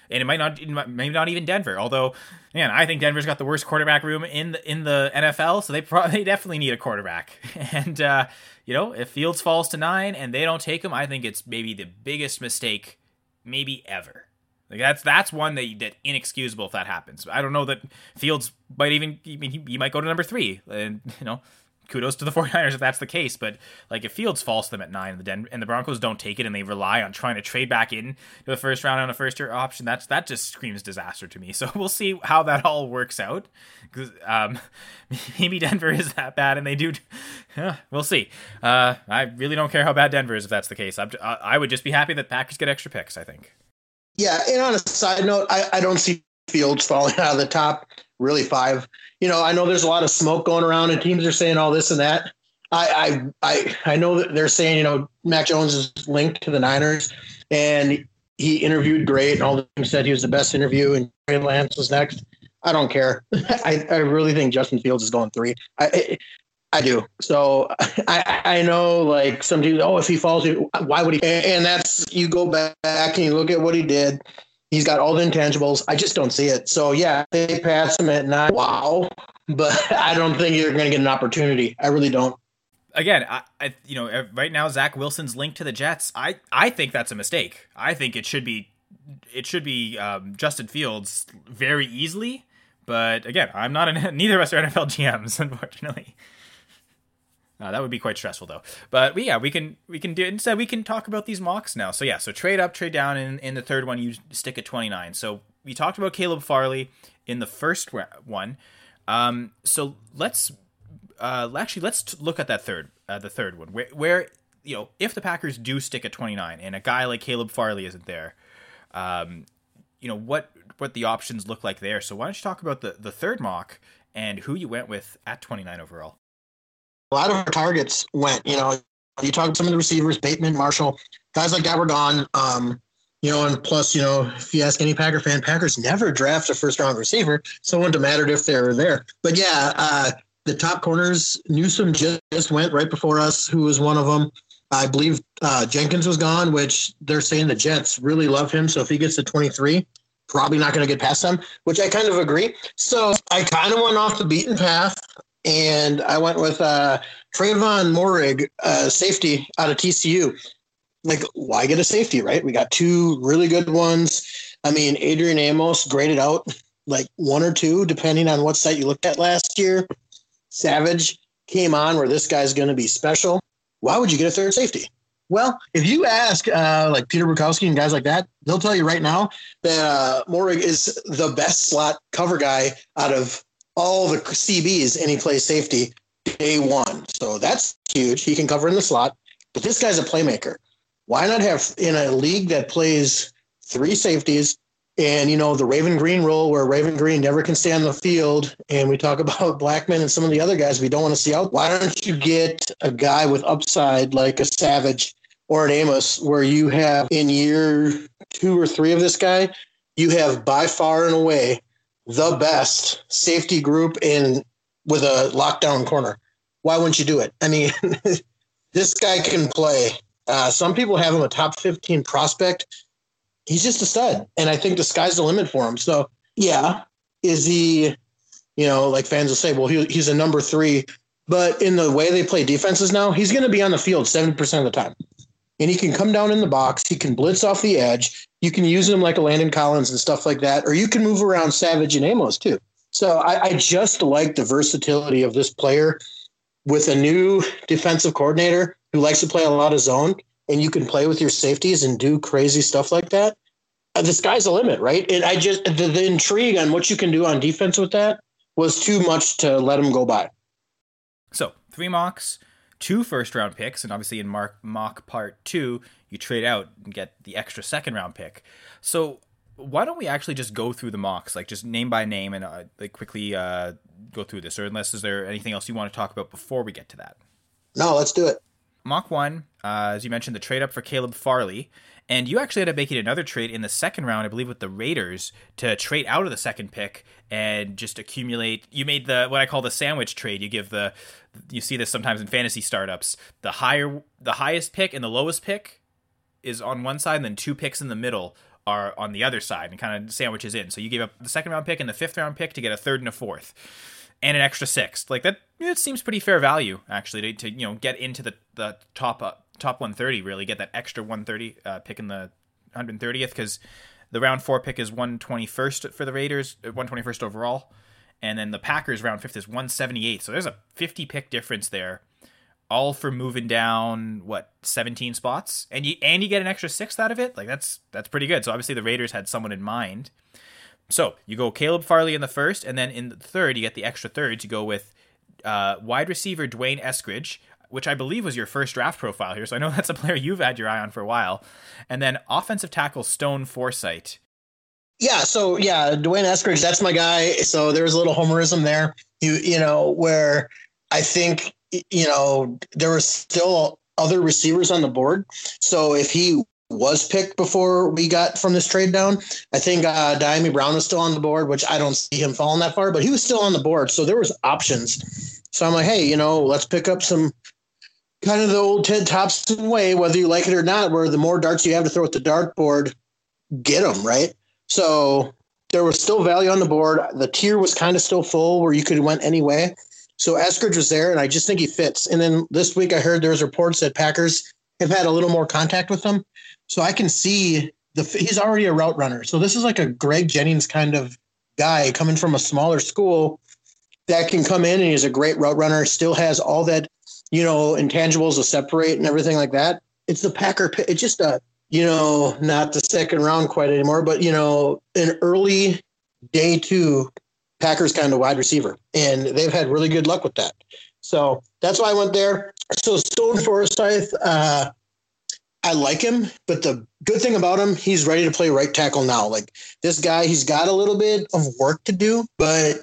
[SPEAKER 2] and it might not, it might, maybe not even Denver. Although, man, I think Denver's got the worst quarterback room in the in the N F L, so they probably they definitely need a quarterback. And uh, you know, if Fields falls to nine and they don't take him, I think it's maybe the biggest mistake, maybe ever. Like that's that's one that that inexcusable if that happens. I don't know that Fields might even. I mean, he, he might go to number three, and you know, kudos to the 49ers if that's the case. But like if Fields falls to them at nine, and the Den- and the Broncos don't take it, and they rely on trying to trade back in to the first round on a first year option, that's that just screams disaster to me. So we'll see how that all works out. Because um, maybe Denver is that bad, and they do. Yeah, we'll see. Uh, I really don't care how bad Denver is if that's the case. I'm, I would just be happy that Packers get extra picks, I think.
[SPEAKER 3] Yeah, and on a side note, I, I don't see Fields falling out of the top really five. You know, I know there's a lot of smoke going around, and teams are saying all this and that. I I I, I know that they're saying, you know, Mac Jones is linked to the Niners, and he interviewed great, and all the teams said he was the best interview, and Trey Lance was next. I don't care. I, I really think Justin Fields is going three. I I do. So I, I know like some people, oh, if he falls, why would he? And that's, you go back and you look at what he did. He's got all the intangibles. I just don't see it. So yeah, they pass him at nine. Wow. But I don't think you're going to get an opportunity. I really don't.
[SPEAKER 2] Again, I, I, you know, right now Zach Wilson's linked to the Jets. I, I think that's a mistake. I think it should be, it should be um, Justin Fields very easily. But again, I'm not a, neither of us are N F L G Ms, unfortunately. Uh, that would be quite stressful, though. But we, yeah, we can we can do instead. We can talk about these mocks now. So yeah, so trade up, trade down. In in the third one, you stick at twenty-nine. So we talked about Caleb Farley in the first one. Um, so let's uh, actually let's t- look at that third, uh, the third one, where where you know if the Packers do stick at twenty-nine and a guy like Caleb Farley isn't there, um, you know what what the options look like there. So why don't you talk about the the third mock and who you went with at twenty-nine overall?
[SPEAKER 3] A lot of our targets went, you know, you talk to some of the receivers, Bateman, Marshall, guys like that were gone. Um, you know, and plus, you know, if you ask any Packer fan, Packers never draft a first round receiver. So it wouldn't have mattered if they were there. But yeah, uh, the top corners, Newsome just, just went right before us, who was one of them. I believe uh, Jenkins was gone, which they're saying the Jets really love him. So if he gets to twenty-three, probably not going to get past them, which I kind of agree. So I kind of went off the beaten path. And I went with uh, Trayvon Moehrig, uh, safety out of T C U. Like, why get a safety, right? We got two really good ones. I mean, Adrian Amos graded out like one or two, depending on what site you looked at last year. Savage came on where this guy's going to be special. Why would you get a third safety? Well, if you ask uh, like Peter Bukowski and guys like that, they'll tell you right now that uh, Moehrig is the best slot cover guy out of all the C Bs, and he plays safety day one. So that's huge. He can cover in the slot, but this guy's a playmaker. Why not have in a league that plays three safeties and, you know, the Raven Green role where Raven Green never can stay on the field. And we talk about Blackman and some of the other guys we don't want to see out. Why don't you get a guy with upside like a Savage or an Amos where you have in year two or three of this guy, you have by far and away the best safety group in with a lockdown corner. Why wouldn't you do it? I mean, this guy can play. Uh, some people have him a top fifteen prospect. He's just a stud. And I think the sky's the limit for him. So yeah, is he, you know, like fans will say, well, he, he's a number three, but in the way they play defenses now, he's going to be on the field seventy percent of the time. And he can come down in the box. He can blitz off the edge. You can use him like a Landon Collins and stuff like that. Or you can move around Savage and Amos too. So I, I just like the versatility of this player with a new defensive coordinator who likes to play a lot of zone, and you can play with your safeties and do crazy stuff like that. Uh, the sky's the limit, right? And I just, the, the intrigue on what you can do on defense with that was too much to let him go by.
[SPEAKER 2] So three mocks, two first round picks, and obviously in mock, mock part two, you trade out and get the extra second round pick. So why don't we actually just go through the mocks, like just name by name, and uh, like quickly uh, go through this? Or unless is there anything else you want to talk about before we get to that?
[SPEAKER 3] No, let's do it.
[SPEAKER 2] Mock one, uh, as you mentioned, the trade up for Caleb Farley. And you actually ended up making another trade in the second round, I believe, with the Raiders to trade out of the second pick and just accumulate. You made the what I call the sandwich trade. You give the, you see this sometimes in fantasy startups. The higher, the highest pick and the lowest pick is on one side, and then two picks in the middle are on the other side and kind of sandwiches in. So you gave up the second round pick and the fifth round pick to get a third and a fourth and an extra sixth. Like that, it seems pretty fair value actually to, to you know get into the the top uh, top one thirty, really get that extra one thirty uh, pick in the one hundred thirtieth, because the round four pick is one twenty-first for the Raiders, one twenty-first overall, and then the Packers round fifth is one seventy-eight. So there's a fifty pick difference there, all for moving down what seventeen spots, and you and you get an extra sixth out of it. Like that's that's pretty good. So obviously the Raiders had someone in mind. So you go Caleb Farley in the first, and then in the third you get the extra thirds. You go with uh, wide receiver Dwayne Eskridge, which I believe was your first draft profile here. So I know that's a player you've had your eye on for a while. And then offensive tackle Stone Forsythe.
[SPEAKER 3] Yeah, so yeah, Dwayne Eskridge, that's my guy. So there's a little homerism there. You you know, where I think, you know, there were still other receivers on the board. So if he was picked before we got from this trade down, I think uh, Diami Brown was still on the board, which I don't see him falling that far, but he was still on the board. So there was options. So I'm like, hey, you know, let's pick up some kind of the old Ted Thompson way, whether you like it or not, where the more darts you have to throw at the dartboard, get them, right? So there was still value on the board. The tier was kind of still full where you could have went any way. So Eskridge was there, and I just think he fits. And then this week I heard there was reports that Packers have had a little more contact with him. So I can see the he's already a route runner. So this is like a Greg Jennings kind of guy coming from a smaller school that can come in and he's a great route runner, still has all that, you know, intangibles to separate and everything like that. It's the Packer. It's just a, you know, not the second round quite anymore, but, you know, an early day two Packers kind of wide receiver. And they've had really good luck with that. So that's why I went there. So Stone Forsythe, uh, I like him, but the good thing about him, he's ready to play right tackle now. Like this guy, he's got a little bit of work to do, but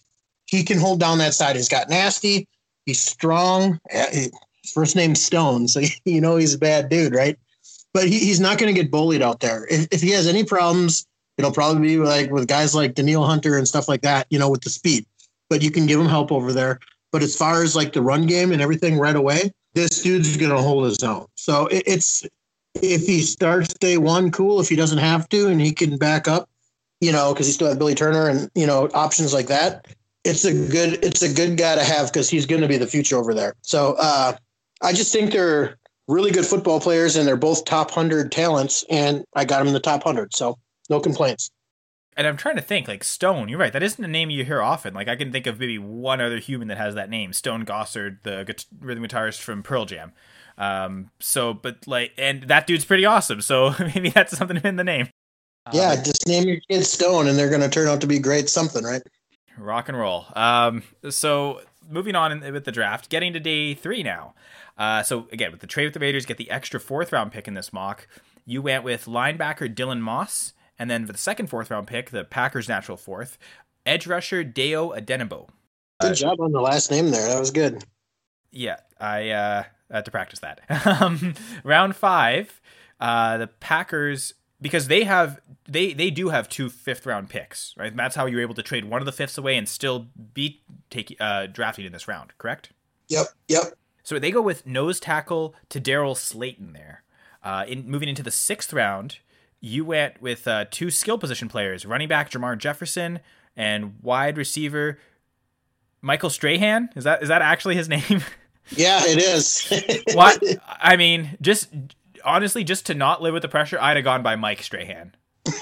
[SPEAKER 3] he can hold down that side. He's got nasty. He's strong. His first name's Stone, so you know he's a bad dude, right? But he, he's not going to get bullied out there. If, if he has any problems, it'll probably be like with guys like Danielle Hunter and stuff like that, you know, with the speed. But you can give him help over there. But as far as like the run game and everything right away, this dude's going to hold his own. So it, it's if he starts day one, cool. If he doesn't have to and he can back up, you know, because he still has Billy Turner and, you know, options like that. It's a good it's a good guy to have because he's going to be the future over there. So uh, I just think they're really good football players and they're both top one hundred talents, and I got them in the top one hundred. So no complaints.
[SPEAKER 2] And I'm trying to think, like, Stone, you're right, that isn't a name you hear often. Like, I can think of maybe one other human that has that name, Stone Gossard, the gu- rhythm guitarist from Pearl Jam. Um, so, but, like, and that dude's pretty awesome, so maybe that's something in the name.
[SPEAKER 3] Yeah,
[SPEAKER 2] um,
[SPEAKER 3] just name your kid Stone, and they're going to turn out to be great something, right?
[SPEAKER 2] Rock and roll. Um, so, moving on in, with the draft, getting to day three now. Uh, so, again, with the trade with the Raiders, get the extra fourth-round pick in this mock. You went with linebacker Dylan Moss. And then for the second fourth round pick, the Packers' natural fourth, edge rusher Deo Adenabo.
[SPEAKER 3] Good
[SPEAKER 2] Uh,
[SPEAKER 3] job on the last name there. That was good.
[SPEAKER 2] yeah, I uh, had to practice that. um, round five, uh, the Packers, because they have they they do have two fifth round picks, right? And that's how you're able to trade one of the fifths away and still be take, uh, drafted in this round, correct?
[SPEAKER 3] Yep, yep.
[SPEAKER 2] So they go with nose tackle to Daryl Slayton there. Uh, in moving into the sixth round, you went with uh, two skill position players, running back Jamar Jefferson and wide receiver Michael Strahan. Is that is that actually his name?
[SPEAKER 3] Yeah, it is.
[SPEAKER 2] What? I mean, just honestly, just to not live with the pressure, I'd have gone by Mike Strahan.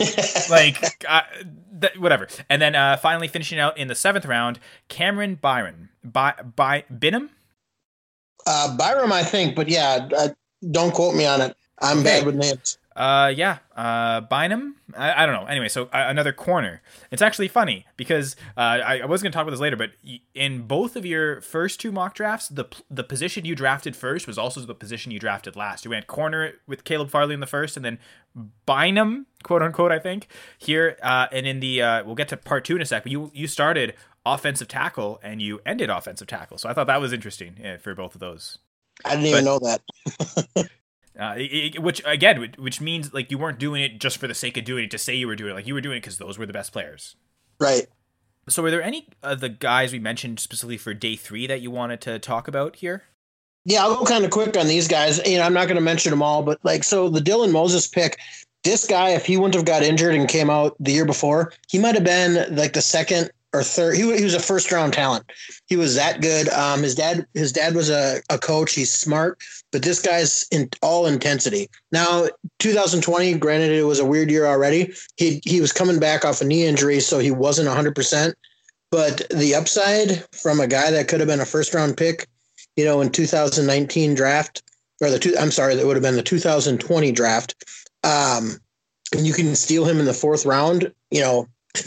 [SPEAKER 2] like, uh, th- whatever. And then uh, finally finishing out in the seventh round, Cameron Byron. By, by Binham?
[SPEAKER 3] Uh, Byram, I think, but yeah, uh, don't quote me on it. I'm
[SPEAKER 2] Okay.
[SPEAKER 3] bad with names.
[SPEAKER 2] Uh, yeah, uh, Bynum? I, I don't know. Anyway, so uh, another corner. It's actually funny because uh, I, I was going to talk about this later, but y- in both of your first two mock drafts, the the position you drafted first was also the position you drafted last. You went corner with Caleb Farley in the first, and then Bynum, quote unquote, I think, here. Uh, and in the, uh, we'll get to part two in a sec, but you, you started offensive tackle and you ended offensive tackle. So I thought that was interesting uh, for both of those.
[SPEAKER 3] I didn't even
[SPEAKER 2] But-
[SPEAKER 3] know that.
[SPEAKER 2] Uh, it, it- which again, which means like you weren't doing it just for the sake of doing it to say you were doing it. Like you were doing it because those were the best players.
[SPEAKER 3] Right.
[SPEAKER 2] So, were there any of the guys we mentioned specifically for day three that you wanted to talk about here?
[SPEAKER 3] Yeah, I'll go kind of quick on these guys. You know, I'm not going to mention them all, but like, so the Dylan Moses pick, this guy, if he wouldn't have got injured and came out the year before, he might have been like the second or third. He, he was a first round talent. He was that good. Um, his dad, his dad was a, a coach. He's smart, but this guy's in all intensity. Now, two thousand twenty, granted, it was a weird year already. He he was coming back off a knee injury, so he wasn't one hundred percent. But the upside from a guy that could have been a first round pick, you know, in two thousand nineteen draft, or the two, I'm sorry, that would have been the two thousand twenty draft. Um, and you can steal him in the fourth round, you know.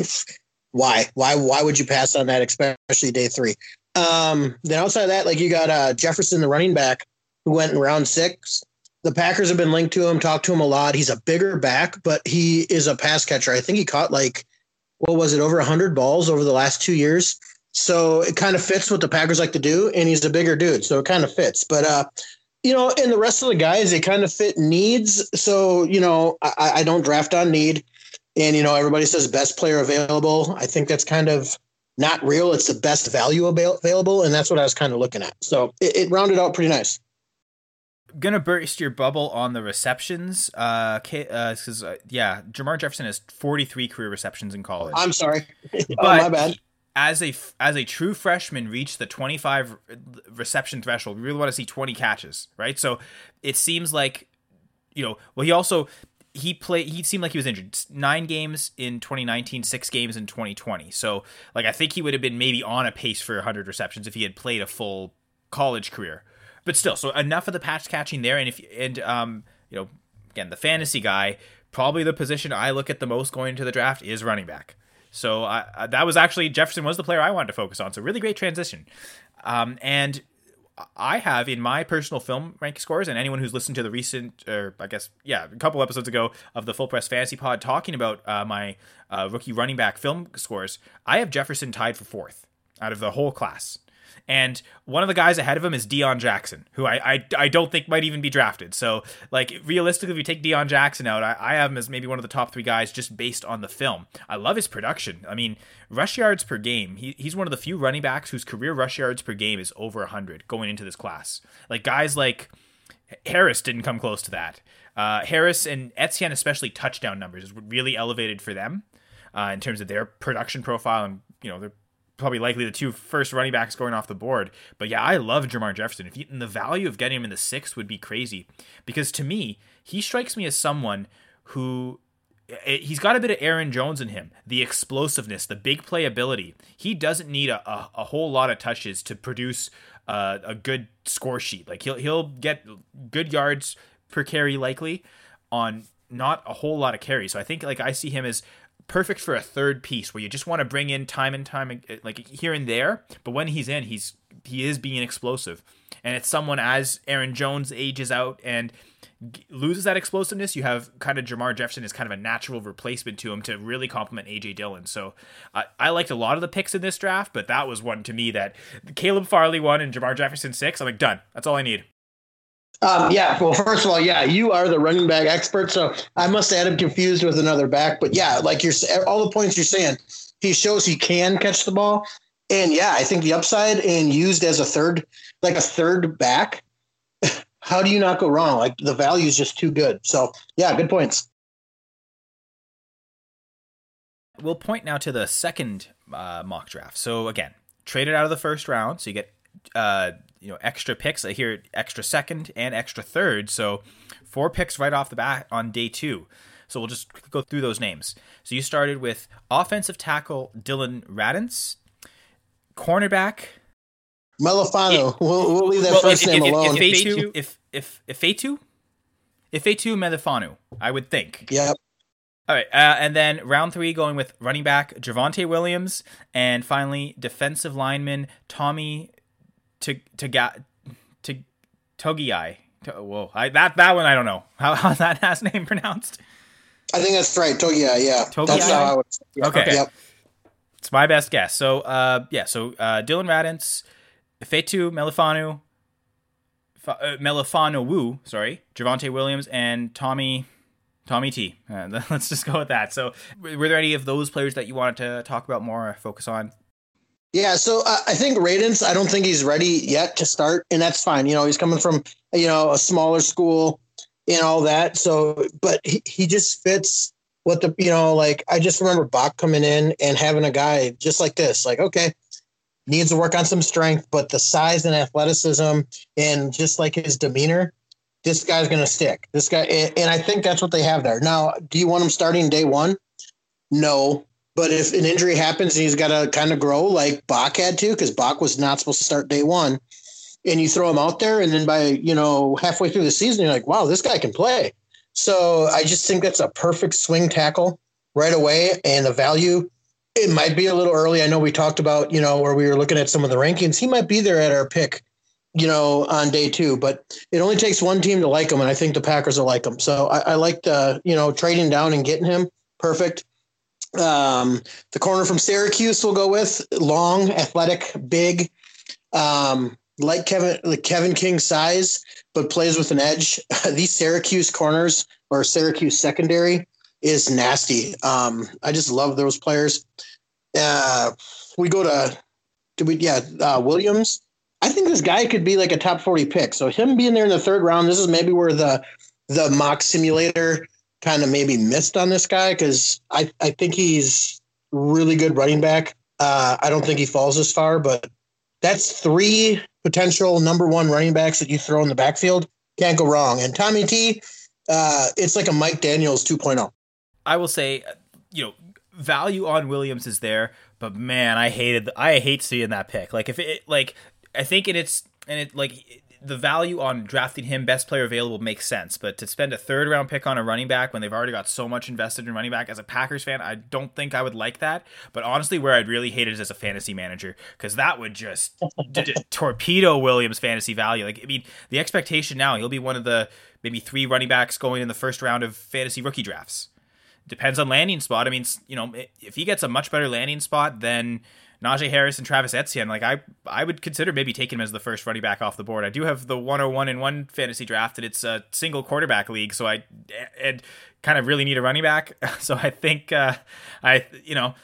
[SPEAKER 3] Why? Why? Why would you pass on that, especially day three? Um, then outside of that, like you got uh, Jefferson, the running back, who went in round six. The Packers have been linked to him, talked to him a lot. He's a bigger back, but he is a pass catcher. I think he caught like, what was it, over one hundred balls over the last two years. So it kind of fits what the Packers like to do, and he's a bigger dude, so it kind of fits. But, uh, you know, and the rest of the guys, they kind of fit needs. So, you know, I, I don't draft on need. And, you know, everybody says best player available. I think that's kind of not real. It's the best value available, and that's what I was kind of looking at. So it, it rounded out pretty nice.
[SPEAKER 2] Gonna burst your bubble on the receptions. Uh, because uh, uh, yeah, Jermar Jefferson has forty-three career receptions in college.
[SPEAKER 3] I'm sorry,
[SPEAKER 2] but
[SPEAKER 3] oh, my bad.
[SPEAKER 2] He, as a as a true freshman, reached the twenty-five reception threshold. We really want to see twenty catches, right? So it seems like, you know, well, he also. He played. He seemed like he was injured. Nine games in twenty nineteen, six games in twenty twenty. So, like, I think he would have been maybe on a pace for one hundred receptions if he had played a full college career. But still, so enough of the pass catching there. And if and um, you know, again, the fantasy guy, probably the position I look at the most going into the draft is running back. So I, I, that was actually Jefferson was the player I wanted to focus on. So really great transition. Um, and I have in my personal film rank scores, and anyone who's listened to the recent, or I guess, yeah, a couple episodes ago of the Full Press Fantasy Pod talking about uh, my uh, rookie running back film scores, I have Jefferson tied for fourth out of the whole class. And one of the guys ahead of him is Deion Jackson, who I, I, I don't think might even be drafted. So, like, realistically, if you take Deion Jackson out, I, I have him as maybe one of the top three guys just based on the film. I love his production. I mean, rush yards per game. He, he's one of the few running backs whose career rush yards per game is over one hundred going into this class. Like, guys like Harris didn't come close to that. Uh, Harris and Etienne, especially touchdown numbers, is really elevated for them uh, in terms of their production profile, and, you know, they're probably likely the two first running backs going off the board. But yeah, I love Jermar Jefferson. If you, and the value of getting him in the sixth would be crazy, because to me, he strikes me as someone who he's got a bit of Aaron Jones in him, the explosiveness, the big playability. He doesn't need a, a, a whole lot of touches to produce uh, a good score sheet. Like he'll he'll get good yards per carry likely on not a whole lot of carries. So I think like I see him as perfect for a third piece where you just want to bring in time and time, like here and there. But when he's in, he's he is being explosive. And it's someone, as Aaron Jones ages out and loses that explosiveness, you have kind of Jermar Jefferson is kind of a natural replacement to him to really complement A J Dillon. So uh, I liked a lot of the picks in this draft, but that was one to me that Caleb Farley won and Jermar Jefferson six. I'm like, done. That's all I need.
[SPEAKER 3] Um, yeah, well, first of all, yeah, you are the running back expert, so I must have had him confused with another back. But yeah, like you're all the points you're saying, he shows he can catch the ball, and yeah, I think the upside and used as a third, like a third back. How do you not go wrong? Like the value is just too good. So yeah, good points.
[SPEAKER 2] We'll point now to the second uh, mock draft. So again, traded out of the first round, so you get uh, you know extra picks. I hear extra second and extra third, so four picks right off the bat on day two. So we'll just go through those names. So you started with offensive tackle Dylan Radins, cornerback
[SPEAKER 3] Melifano. It, we'll, we'll leave that well, first
[SPEAKER 2] if,
[SPEAKER 3] name
[SPEAKER 2] if,
[SPEAKER 3] alone.
[SPEAKER 2] If Ifeatu, if if if Ifeatu, Ifeatu Melifano, I would think.
[SPEAKER 3] Yep.
[SPEAKER 2] All right, uh, and then round three going with running back Javonte Williams, and finally defensive lineman Tommy Togiai. Whoa, I, that that one I don't know how how's that last name pronounced.
[SPEAKER 3] I think that's right, Togiai. Yeah,
[SPEAKER 2] Togiai?
[SPEAKER 3] That's how I would. Yeah.
[SPEAKER 2] Okay,
[SPEAKER 3] yep.
[SPEAKER 2] It's my best guess. So, uh, yeah, so uh, Dylan Radins, Ifeatu Melifano, uh, Melifano-Wu, sorry, Javonte Williams, and Tommy Tommy T. Uh, let's just go with that. So, were there any of those players that you wanted to talk about more or focus on?
[SPEAKER 3] Yeah, so uh, I think Radins, I don't think he's ready yet to start, and that's fine. You know, he's coming from, you know, a smaller school. and all that. So, but he, he just fits what the, you know, like I just remember Bach coming in and having a guy just like this, like, okay, needs to work on some strength, but the size and athleticism and just like his demeanor, this guy's going to stick. This guy, and, and I think that's what they have there. Now, do you want him starting day one? No. But if an injury happens and he's got to kind of grow like Bach had to, because Bach was not supposed to start day one, and you throw him out there, and then by, you know, halfway through the season, you're like, wow, this guy can play. So I just think that's a perfect swing tackle right away. And the value, it might be a little early. I know we talked about, you know, where we were looking at some of the rankings. He might be there at our pick, you know, on day two, but it only takes one team to like him, and I think the Packers will like him. So I, I like the, you know, trading down and getting him. Perfect. Um, the corner from Syracuse will go with long, athletic, big, um, like Kevin, like Kevin King size, but plays with an edge. These Syracuse corners or Syracuse secondary is nasty. Um, I just love those players. Uh, we go to, do we, yeah, uh, Williams. I think this guy could be like a top forty pick. So him being there in the third round, this is maybe where the, the mock simulator kind of maybe missed on this guy, because I, I think he's really good running back. Uh, I don't think he falls this far, but that's three potential number one running backs that you throw in the backfield. Can't go wrong. And Tommy T, uh, it's like a Mike Daniels two point oh.
[SPEAKER 2] I will say, you know, value on Williams is there, but man, I hated, I hate seeing that pick. Like if it, like, I think in its, and it like the value on drafting him best player available makes sense, but to spend a third round pick on a running back when they've already got so much invested in running back, as a Packers fan, I don't think I would like that. But honestly, where I'd really hate it is as a fantasy manager, because that would just d- d- torpedo Williams' fantasy value. Like, I mean, the expectation now, he'll be one of the maybe three running backs going in the first round of fantasy rookie drafts. Depends on landing spot. I mean, you know, if he gets a much better landing spot than Najee Harris and Travis Etienne, like I I would consider maybe taking him as the first running back off the board. I do have the one oh one in one fantasy draft, and it's a single quarterback league, so I and kind of really need a running back. So I think uh, I you know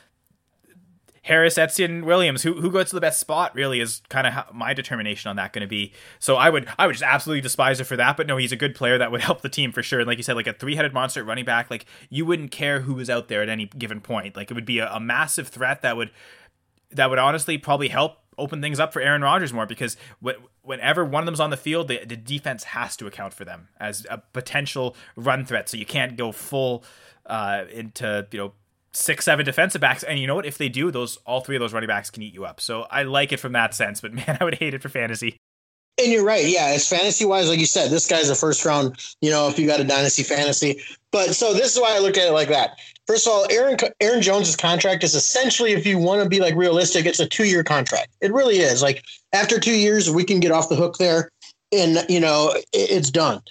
[SPEAKER 2] Harris, Etienne, Williams, who who goes to the best spot really is kind of how my determination on that going to be. So I would I would just absolutely despise it for that, but no, he's a good player that would help the team for sure. And like you said, like a three-headed monster at running back, like you wouldn't care who was out there at any given point. Like it would be a, a massive threat that would that would honestly probably help open things up for Aaron Rodgers more, because whenever one of them's on the field, the, the defense has to account for them as a potential run threat. So you can't go full uh, into, you know, six, seven defensive backs. And you know what? If they do, those all three of those running backs can eat you up. So I like it from that sense, but man, I would hate it for fantasy.
[SPEAKER 3] And you're right. Yeah, it's fantasy wise, like you said, this guy's a first round, you know, if you got a dynasty fantasy. But so this is why I look at it like that. First of all, Aaron Aaron Jones's contract is essentially, if you want to be like realistic, it's a two year contract. It really is. Like after two years, we can get off the hook there, and you know it, it's done.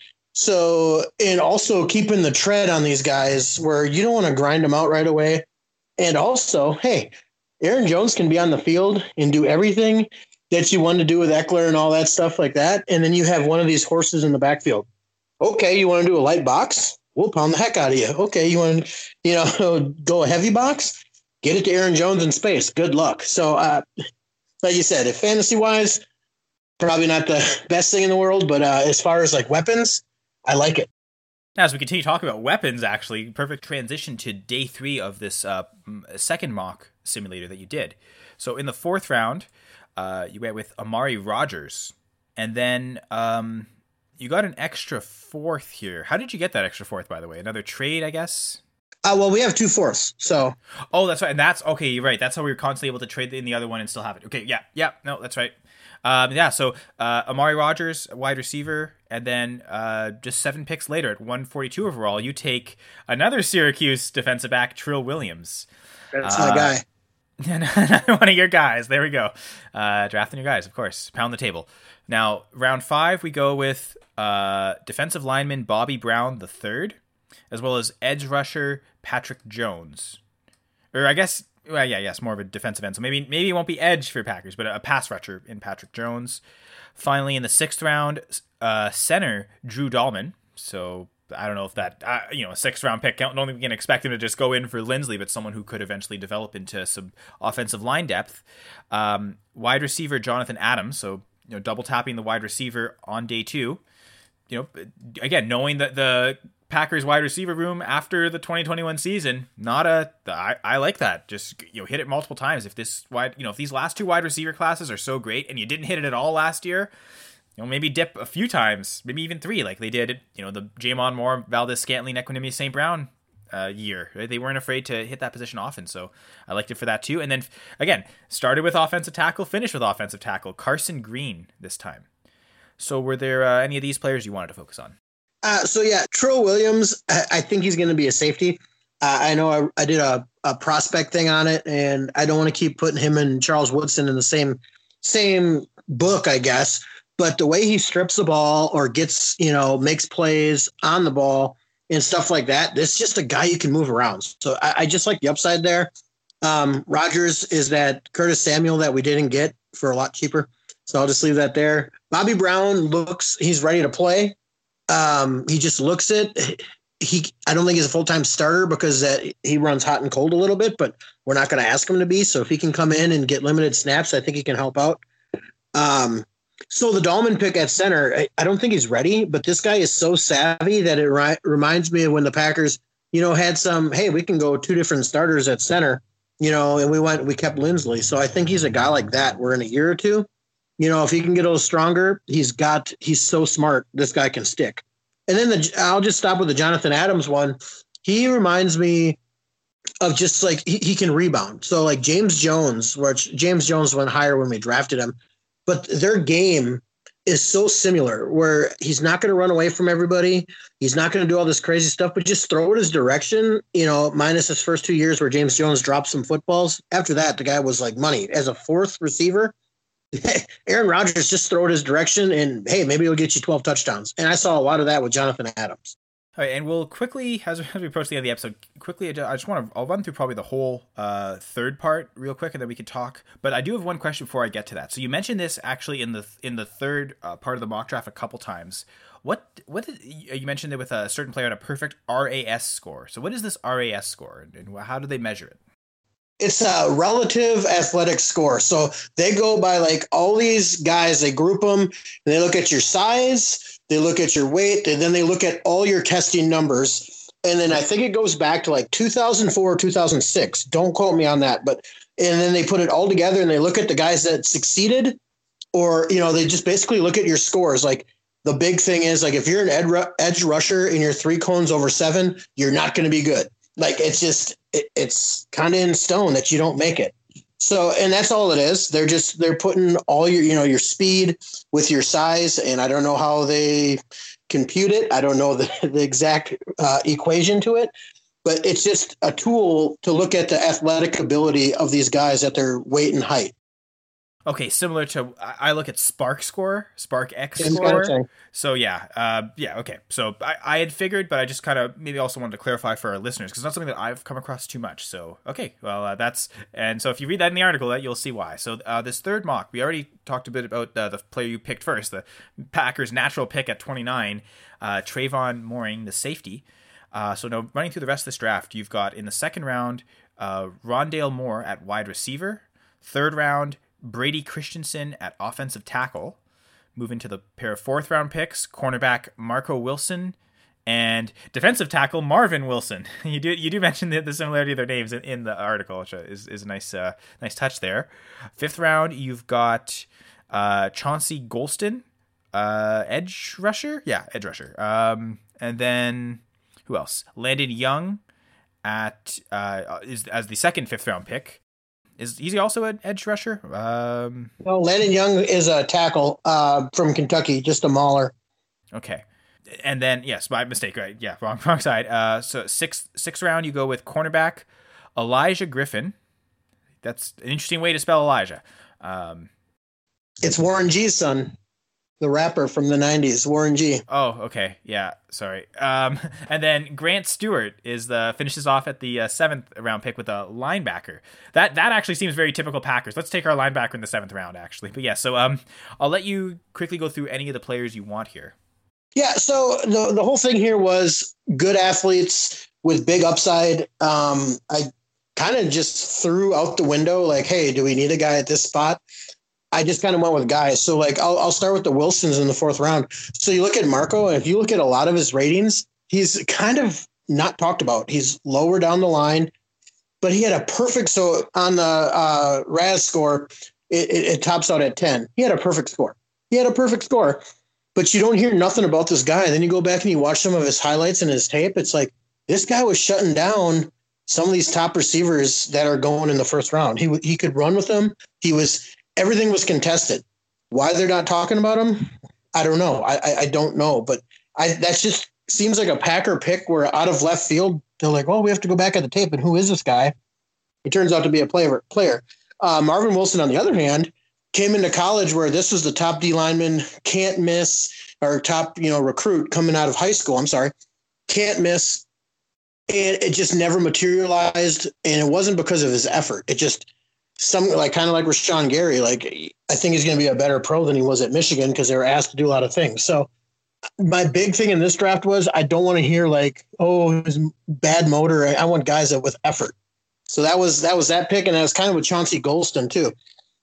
[SPEAKER 3] So, and also keeping the tread on these guys where you don't want to grind them out right away. And also, hey, Aaron Jones can be on the field and do everything that you want to do with Eckler and all that stuff like that. And then you have one of these horses in the backfield. Okay, you want to do a light box? We'll pound the heck out of you. Okay, you want to, you know, go a heavy box? Get it to Aaron Jones in space. Good luck. So, uh, like you said, if fantasy-wise, probably not the best thing in the world, but uh, as far as like weapons, I like it.
[SPEAKER 2] Now, as we continue talking about weapons, actually, perfect transition to day three of this uh, second mock simulator that you did. So in the fourth round, uh, you went with Amari Rodgers, and then um, you got an extra fourth here. How did you get that extra fourth, by the way? Another trade, I guess?
[SPEAKER 3] Uh, well, we have two fourths, so.
[SPEAKER 2] Oh, that's right. And that's, okay, you're right. That's how we were constantly able to trade in the other one and still have it. Okay, yeah, yeah, no, that's right. Um, yeah, so uh, Amari Rodgers, wide receiver, and then uh, just seven picks later at one forty-two overall, you take another Syracuse defensive back, Trill Williams.
[SPEAKER 3] That's
[SPEAKER 2] uh,
[SPEAKER 3] my guy.
[SPEAKER 2] Another one of your guys. There we go. Uh, drafting your guys, of course. Pound the table. Now, round five, we go with uh, defensive lineman Bobby Brown the third, as well as edge rusher Patrick Jones. Or I guess... Well, yeah, yes, more of a defensive end. So maybe maybe it won't be edge for Packers, but a pass rusher in Patrick Jones. Finally, in the sixth round, uh, center Drew Dahlman. So I don't know if that, uh, you know, a sixth round pick. I don't think we can expect him to just go in for Lindsley, but someone who could eventually develop into some offensive line depth. Um, wide receiver Jonathan Adams. So, you know, double tapping the wide receiver on day two. you know, again, knowing that the Packers wide receiver room after the twenty twenty-one season, not a, I, I like that. Just, you know, hit it multiple times. If this wide, you know, if these last two wide receiver classes are so great and you didn't hit it at all last year, you know, maybe dip a few times, maybe even three, like they did, you know, the Jamon Moore, Valdez Scantling, Equinemius Saint Brown uh, year. Right? They weren't afraid to hit that position often, so I liked it for that too. And then again, started with offensive tackle, finished with offensive tackle. Carson Green this time. So were there uh, any of these players you wanted to focus on?
[SPEAKER 3] Uh, so yeah, Trill Williams, I, I think he's going to be a safety. Uh, I know I, I did a, a prospect thing on it, and I don't want to keep putting him and Charles Woodson in the same same book, I guess. But the way he strips the ball or gets, you know, makes plays on the ball and stuff like that, this is just a guy you can move around. So I, I just like the upside there. Um, Rogers is that Curtis Samuel that we didn't get for a lot cheaper. So I'll just leave that there. Bobby Brown looks, he's ready to play. Um, he just looks it. He, I don't think he's a full-time starter because uh, he runs hot and cold a little bit, but we're not going to ask him to be. So if he can come in and get limited snaps, I think he can help out. Um, so the Dahlman pick at center, I, I don't think he's ready, but this guy is so savvy that it ri- reminds me of when the Packers, you know, had some, hey, we can go two different starters at center, you know, and we went, we kept Lindsley. So I think he's a guy like that. We're in a year or two. You know, if he can get a little stronger, he's got, he's so smart. This guy can stick. And then the, I'll just stop with the Jonathan Adams one. He reminds me of just like, he, he can rebound. So like James Jones, which James Jones went higher when we drafted him, but their game is so similar where he's not going to run away from everybody. He's not going to do all this crazy stuff, but just throw it his direction, you know, minus his first two years where James Jones dropped some footballs. After that, the guy was like money as a fourth receiver. Aaron Rodgers just throw it his direction and, hey, maybe he'll get you twelve touchdowns. And I saw a lot of that with Jonathan Adams.
[SPEAKER 2] All right, and we'll quickly, as we approach the end of the episode, quickly, I just want to, I'll run through probably the whole uh, third part real quick, and then we can talk. But I do have one question before I get to that. So you mentioned this actually in the in the third uh, part of the mock draft a couple times. What what did, you mentioned it with a certain player at a perfect R A S score. So what is this R A S score, and how do they measure it?
[SPEAKER 3] It's a relative athletic score. So they go by like all these guys, they group them, and they look at your size, they look at your weight, and then they look at all your testing numbers. And then I think it goes back to like two thousand four or two thousand six. Don't quote me on that. But and then they put it all together and they look at the guys that succeeded, or, you know, they just basically look at your scores. Like the big thing is like if you're an edge rusher and you're three cones over seven, you're not going to be good. Like it's just it, it's kind of in stone that you don't make it. So, and that's all it is. They're just they're putting all your, you know, your speed with your size, and I don't know how they compute it. I don't know the, the exact uh, equation to it, but it's just a tool to look at the athletic ability of these guys at their weight and height.
[SPEAKER 2] Okay, similar to, I look at Spark Score, Spark X Score. Kind of so yeah, uh, yeah, okay. So I, I had figured, but I just kind of maybe also wanted to clarify for our listeners because it's not something that I've come across too much. So okay, well uh, that's, and so if you read that in the article, that you'll see why. So uh, this third mock, we already talked a bit about uh, the player you picked first, the Packers' natural pick at twenty-nine, uh, Trayvon Mooring, the safety. Uh, so now running through the rest of this draft, you've got in the second round, uh, Rondale Moore at wide receiver. Third round, Brady Christensen at offensive tackle. Moving to the pair of fourth round picks, cornerback Marco Wilson and defensive tackle Marvin Wilson. You do you do mention the, the similarity of their names in, in the article, which is, is a nice uh, nice touch there. Fifth round, you've got uh, Chauncey Golston, uh, edge rusher. Yeah, edge rusher. Um, and then who else? Landon Young at uh, is as the second fifth round pick. Is he also an edge rusher? Um,
[SPEAKER 3] no, Landon Young is a tackle uh, from Kentucky, just a mauler.
[SPEAKER 2] Okay. And then, yes, my mistake, right? Yeah, wrong wrong side. Uh, so sixth, sixth round, you go with cornerback Elijah Griffin. That's an interesting way to spell Elijah. Um,
[SPEAKER 3] it's Warren G's son, the rapper from the nineties, Warren G.
[SPEAKER 2] Oh, okay. Yeah, sorry. Um, and then Grant Stewart is the finishes off at the uh, seventh round pick with a linebacker. That that actually seems very typical Packers. Let's take our linebacker in the seventh round, actually. But yeah, so um, I'll let you quickly go through any of the players you want here.
[SPEAKER 3] Yeah, so the the whole thing here was good athletes with big upside. Um, I kind of just threw out the window like, hey, do we need a guy at this spot? I just kind of went with guys. So like I'll I'll start with the Wilsons in the fourth round. So you look at Marco, and if you look at a lot of his ratings, he's kind of not talked about. He's lower down the line, but he had a perfect. So on the uh, Raz score, it, it, it tops out at ten. He had a perfect score. He had a perfect score, but you don't hear nothing about this guy. And then you go back and you watch some of his highlights and his tape. It's like this guy was shutting down some of these top receivers that are going in the first round. He he could run with them. He was. Everything was contested. Why they're not talking about him, I don't know. I, I, I don't know, but I that's just seems like a Packer pick where out of left field, they're like, well, we have to go back at the tape. And who is this guy? He turns out to be a player. player. Uh, Marvin Wilson, on the other hand, came into college where this was the top D lineman, can't miss, or top, you know, recruit coming out of high school. I'm sorry, can't miss. And it just never materialized. And it wasn't because of his effort. It just, Some like kind of like Rashawn Gary, like I think he's going to be a better pro than he was at Michigan because they were asked to do a lot of things. So my big thing in this draft was I don't want to hear like, oh, his bad motor. I want guys that with effort. So that was that was that pick, and that was kind of with Chauncey Golston too.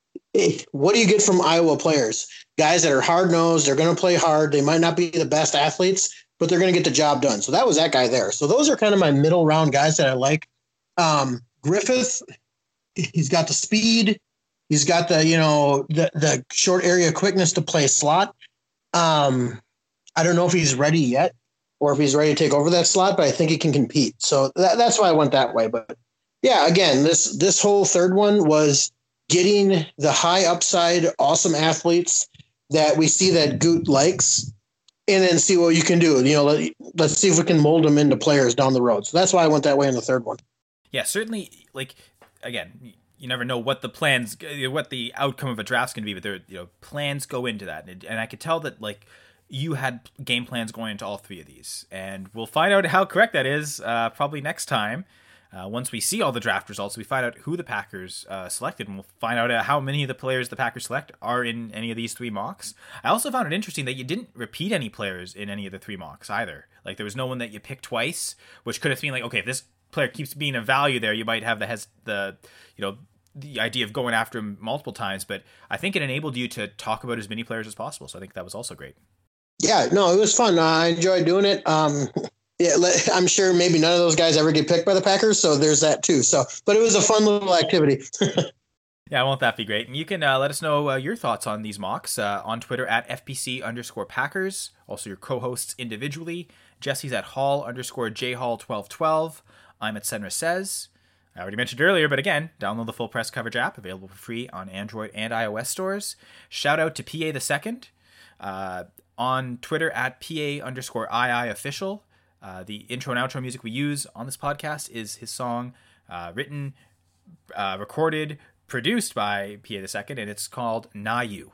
[SPEAKER 3] What do you get from Iowa players? Guys that are hard nosed. They're going to play hard. They might not be the best athletes, but they're going to get the job done. So that was that guy there. So those are kind of my middle round guys that I like. Um, Griffith. He's got the speed. He's got the, you know, the, the short area quickness to play slot. Um, I don't know if he's ready yet or if he's ready to take over that slot, but I think he can compete. So that, that's why I went that way. But yeah, again, this, this whole third one was getting the high upside, awesome athletes that we see that Goot likes, and then see what you can do. You know, let, let's see if we can mold them into players down the road. So that's why I went that way in the third one.
[SPEAKER 2] Yeah, certainly, like, again, you never know what the plans, what the outcome of a draft's going to be, but there, you know, plans go into that, and, and I could tell that like you had game plans going into all three of these, and we'll find out how correct that is uh, probably next time. Uh, once we see all the draft results, we find out who the Packers uh, selected, and we'll find out uh, how many of the players the Packers select are in any of these three mocks. I also found it interesting that you didn't repeat any players in any of the three mocks either. Like there was no one that you picked twice, which could have been like, okay, if this player keeps being a value there, you might have the has the you know the idea of going after him multiple times, but I think it enabled you to talk about as many players as possible, so I think that was also great.
[SPEAKER 3] Yeah, no, it was fun. I enjoyed doing it. Um yeah, I'm sure maybe none of those guys ever get picked by the Packers, so there's that too. So but it was a fun little activity.
[SPEAKER 2] Yeah, won't that be great? And you can uh, let us know uh, your thoughts on these mocks uh, on Twitter at F P C underscore Packers, also your co-hosts individually. Jesse's at Hall underscore J Hall twelve twelve. I'm at Senra Says. I already mentioned earlier, but again, download the Full Press Coverage app, available for free on Android and iOS stores. Shout out to P A the Second uh, on Twitter at P A underscore II official. Uh, the intro and outro music we use on this podcast is his song, uh, written, uh, recorded, produced by P A the Second, and it's called Na You.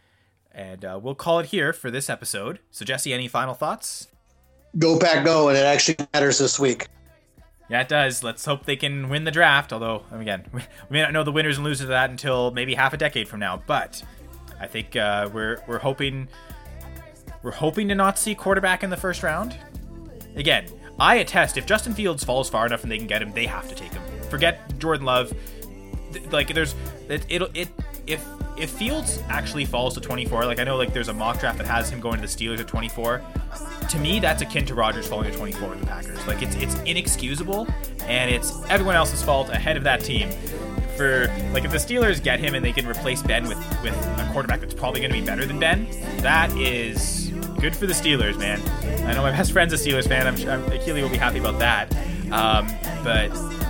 [SPEAKER 2] And uh, we'll call it here for this episode. So Jesse, any final thoughts?
[SPEAKER 3] Go Pack Go, and it actually matters this week.
[SPEAKER 2] Yeah, it does. Let's hope they can win the draft, although, again, we may not know the winners and losers of that until maybe half a decade from now, but I think uh, we're we're hoping we're hoping to not see quarterback in the first round. Again, I attest, if Justin Fields falls far enough and they can get him, they have to take him. Forget Jordan Love. Like, there's it, it'll it if if Fields actually falls to twenty-four, like I know like there's a mock draft that has him going to the Steelers at twenty-four. To me, that's akin to Rodgers falling to twenty-four with the Packers. Like it's it's inexcusable, and it's everyone else's fault ahead of that team. For like if the Steelers get him and they can replace Ben with with a quarterback that's probably going to be better than Ben, that is good for the Steelers, man. I know my best friend's a Steelers fan. I'm sure Achille will be happy about that. Um, but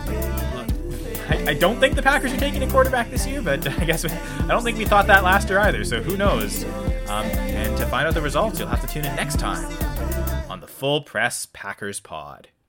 [SPEAKER 2] I, I don't think the Packers are taking a quarterback this year, but I guess we, I don't think we thought that last year either, so who knows? Um, and to find out the results, you'll have to tune in next time on the Full Press Packers Pod.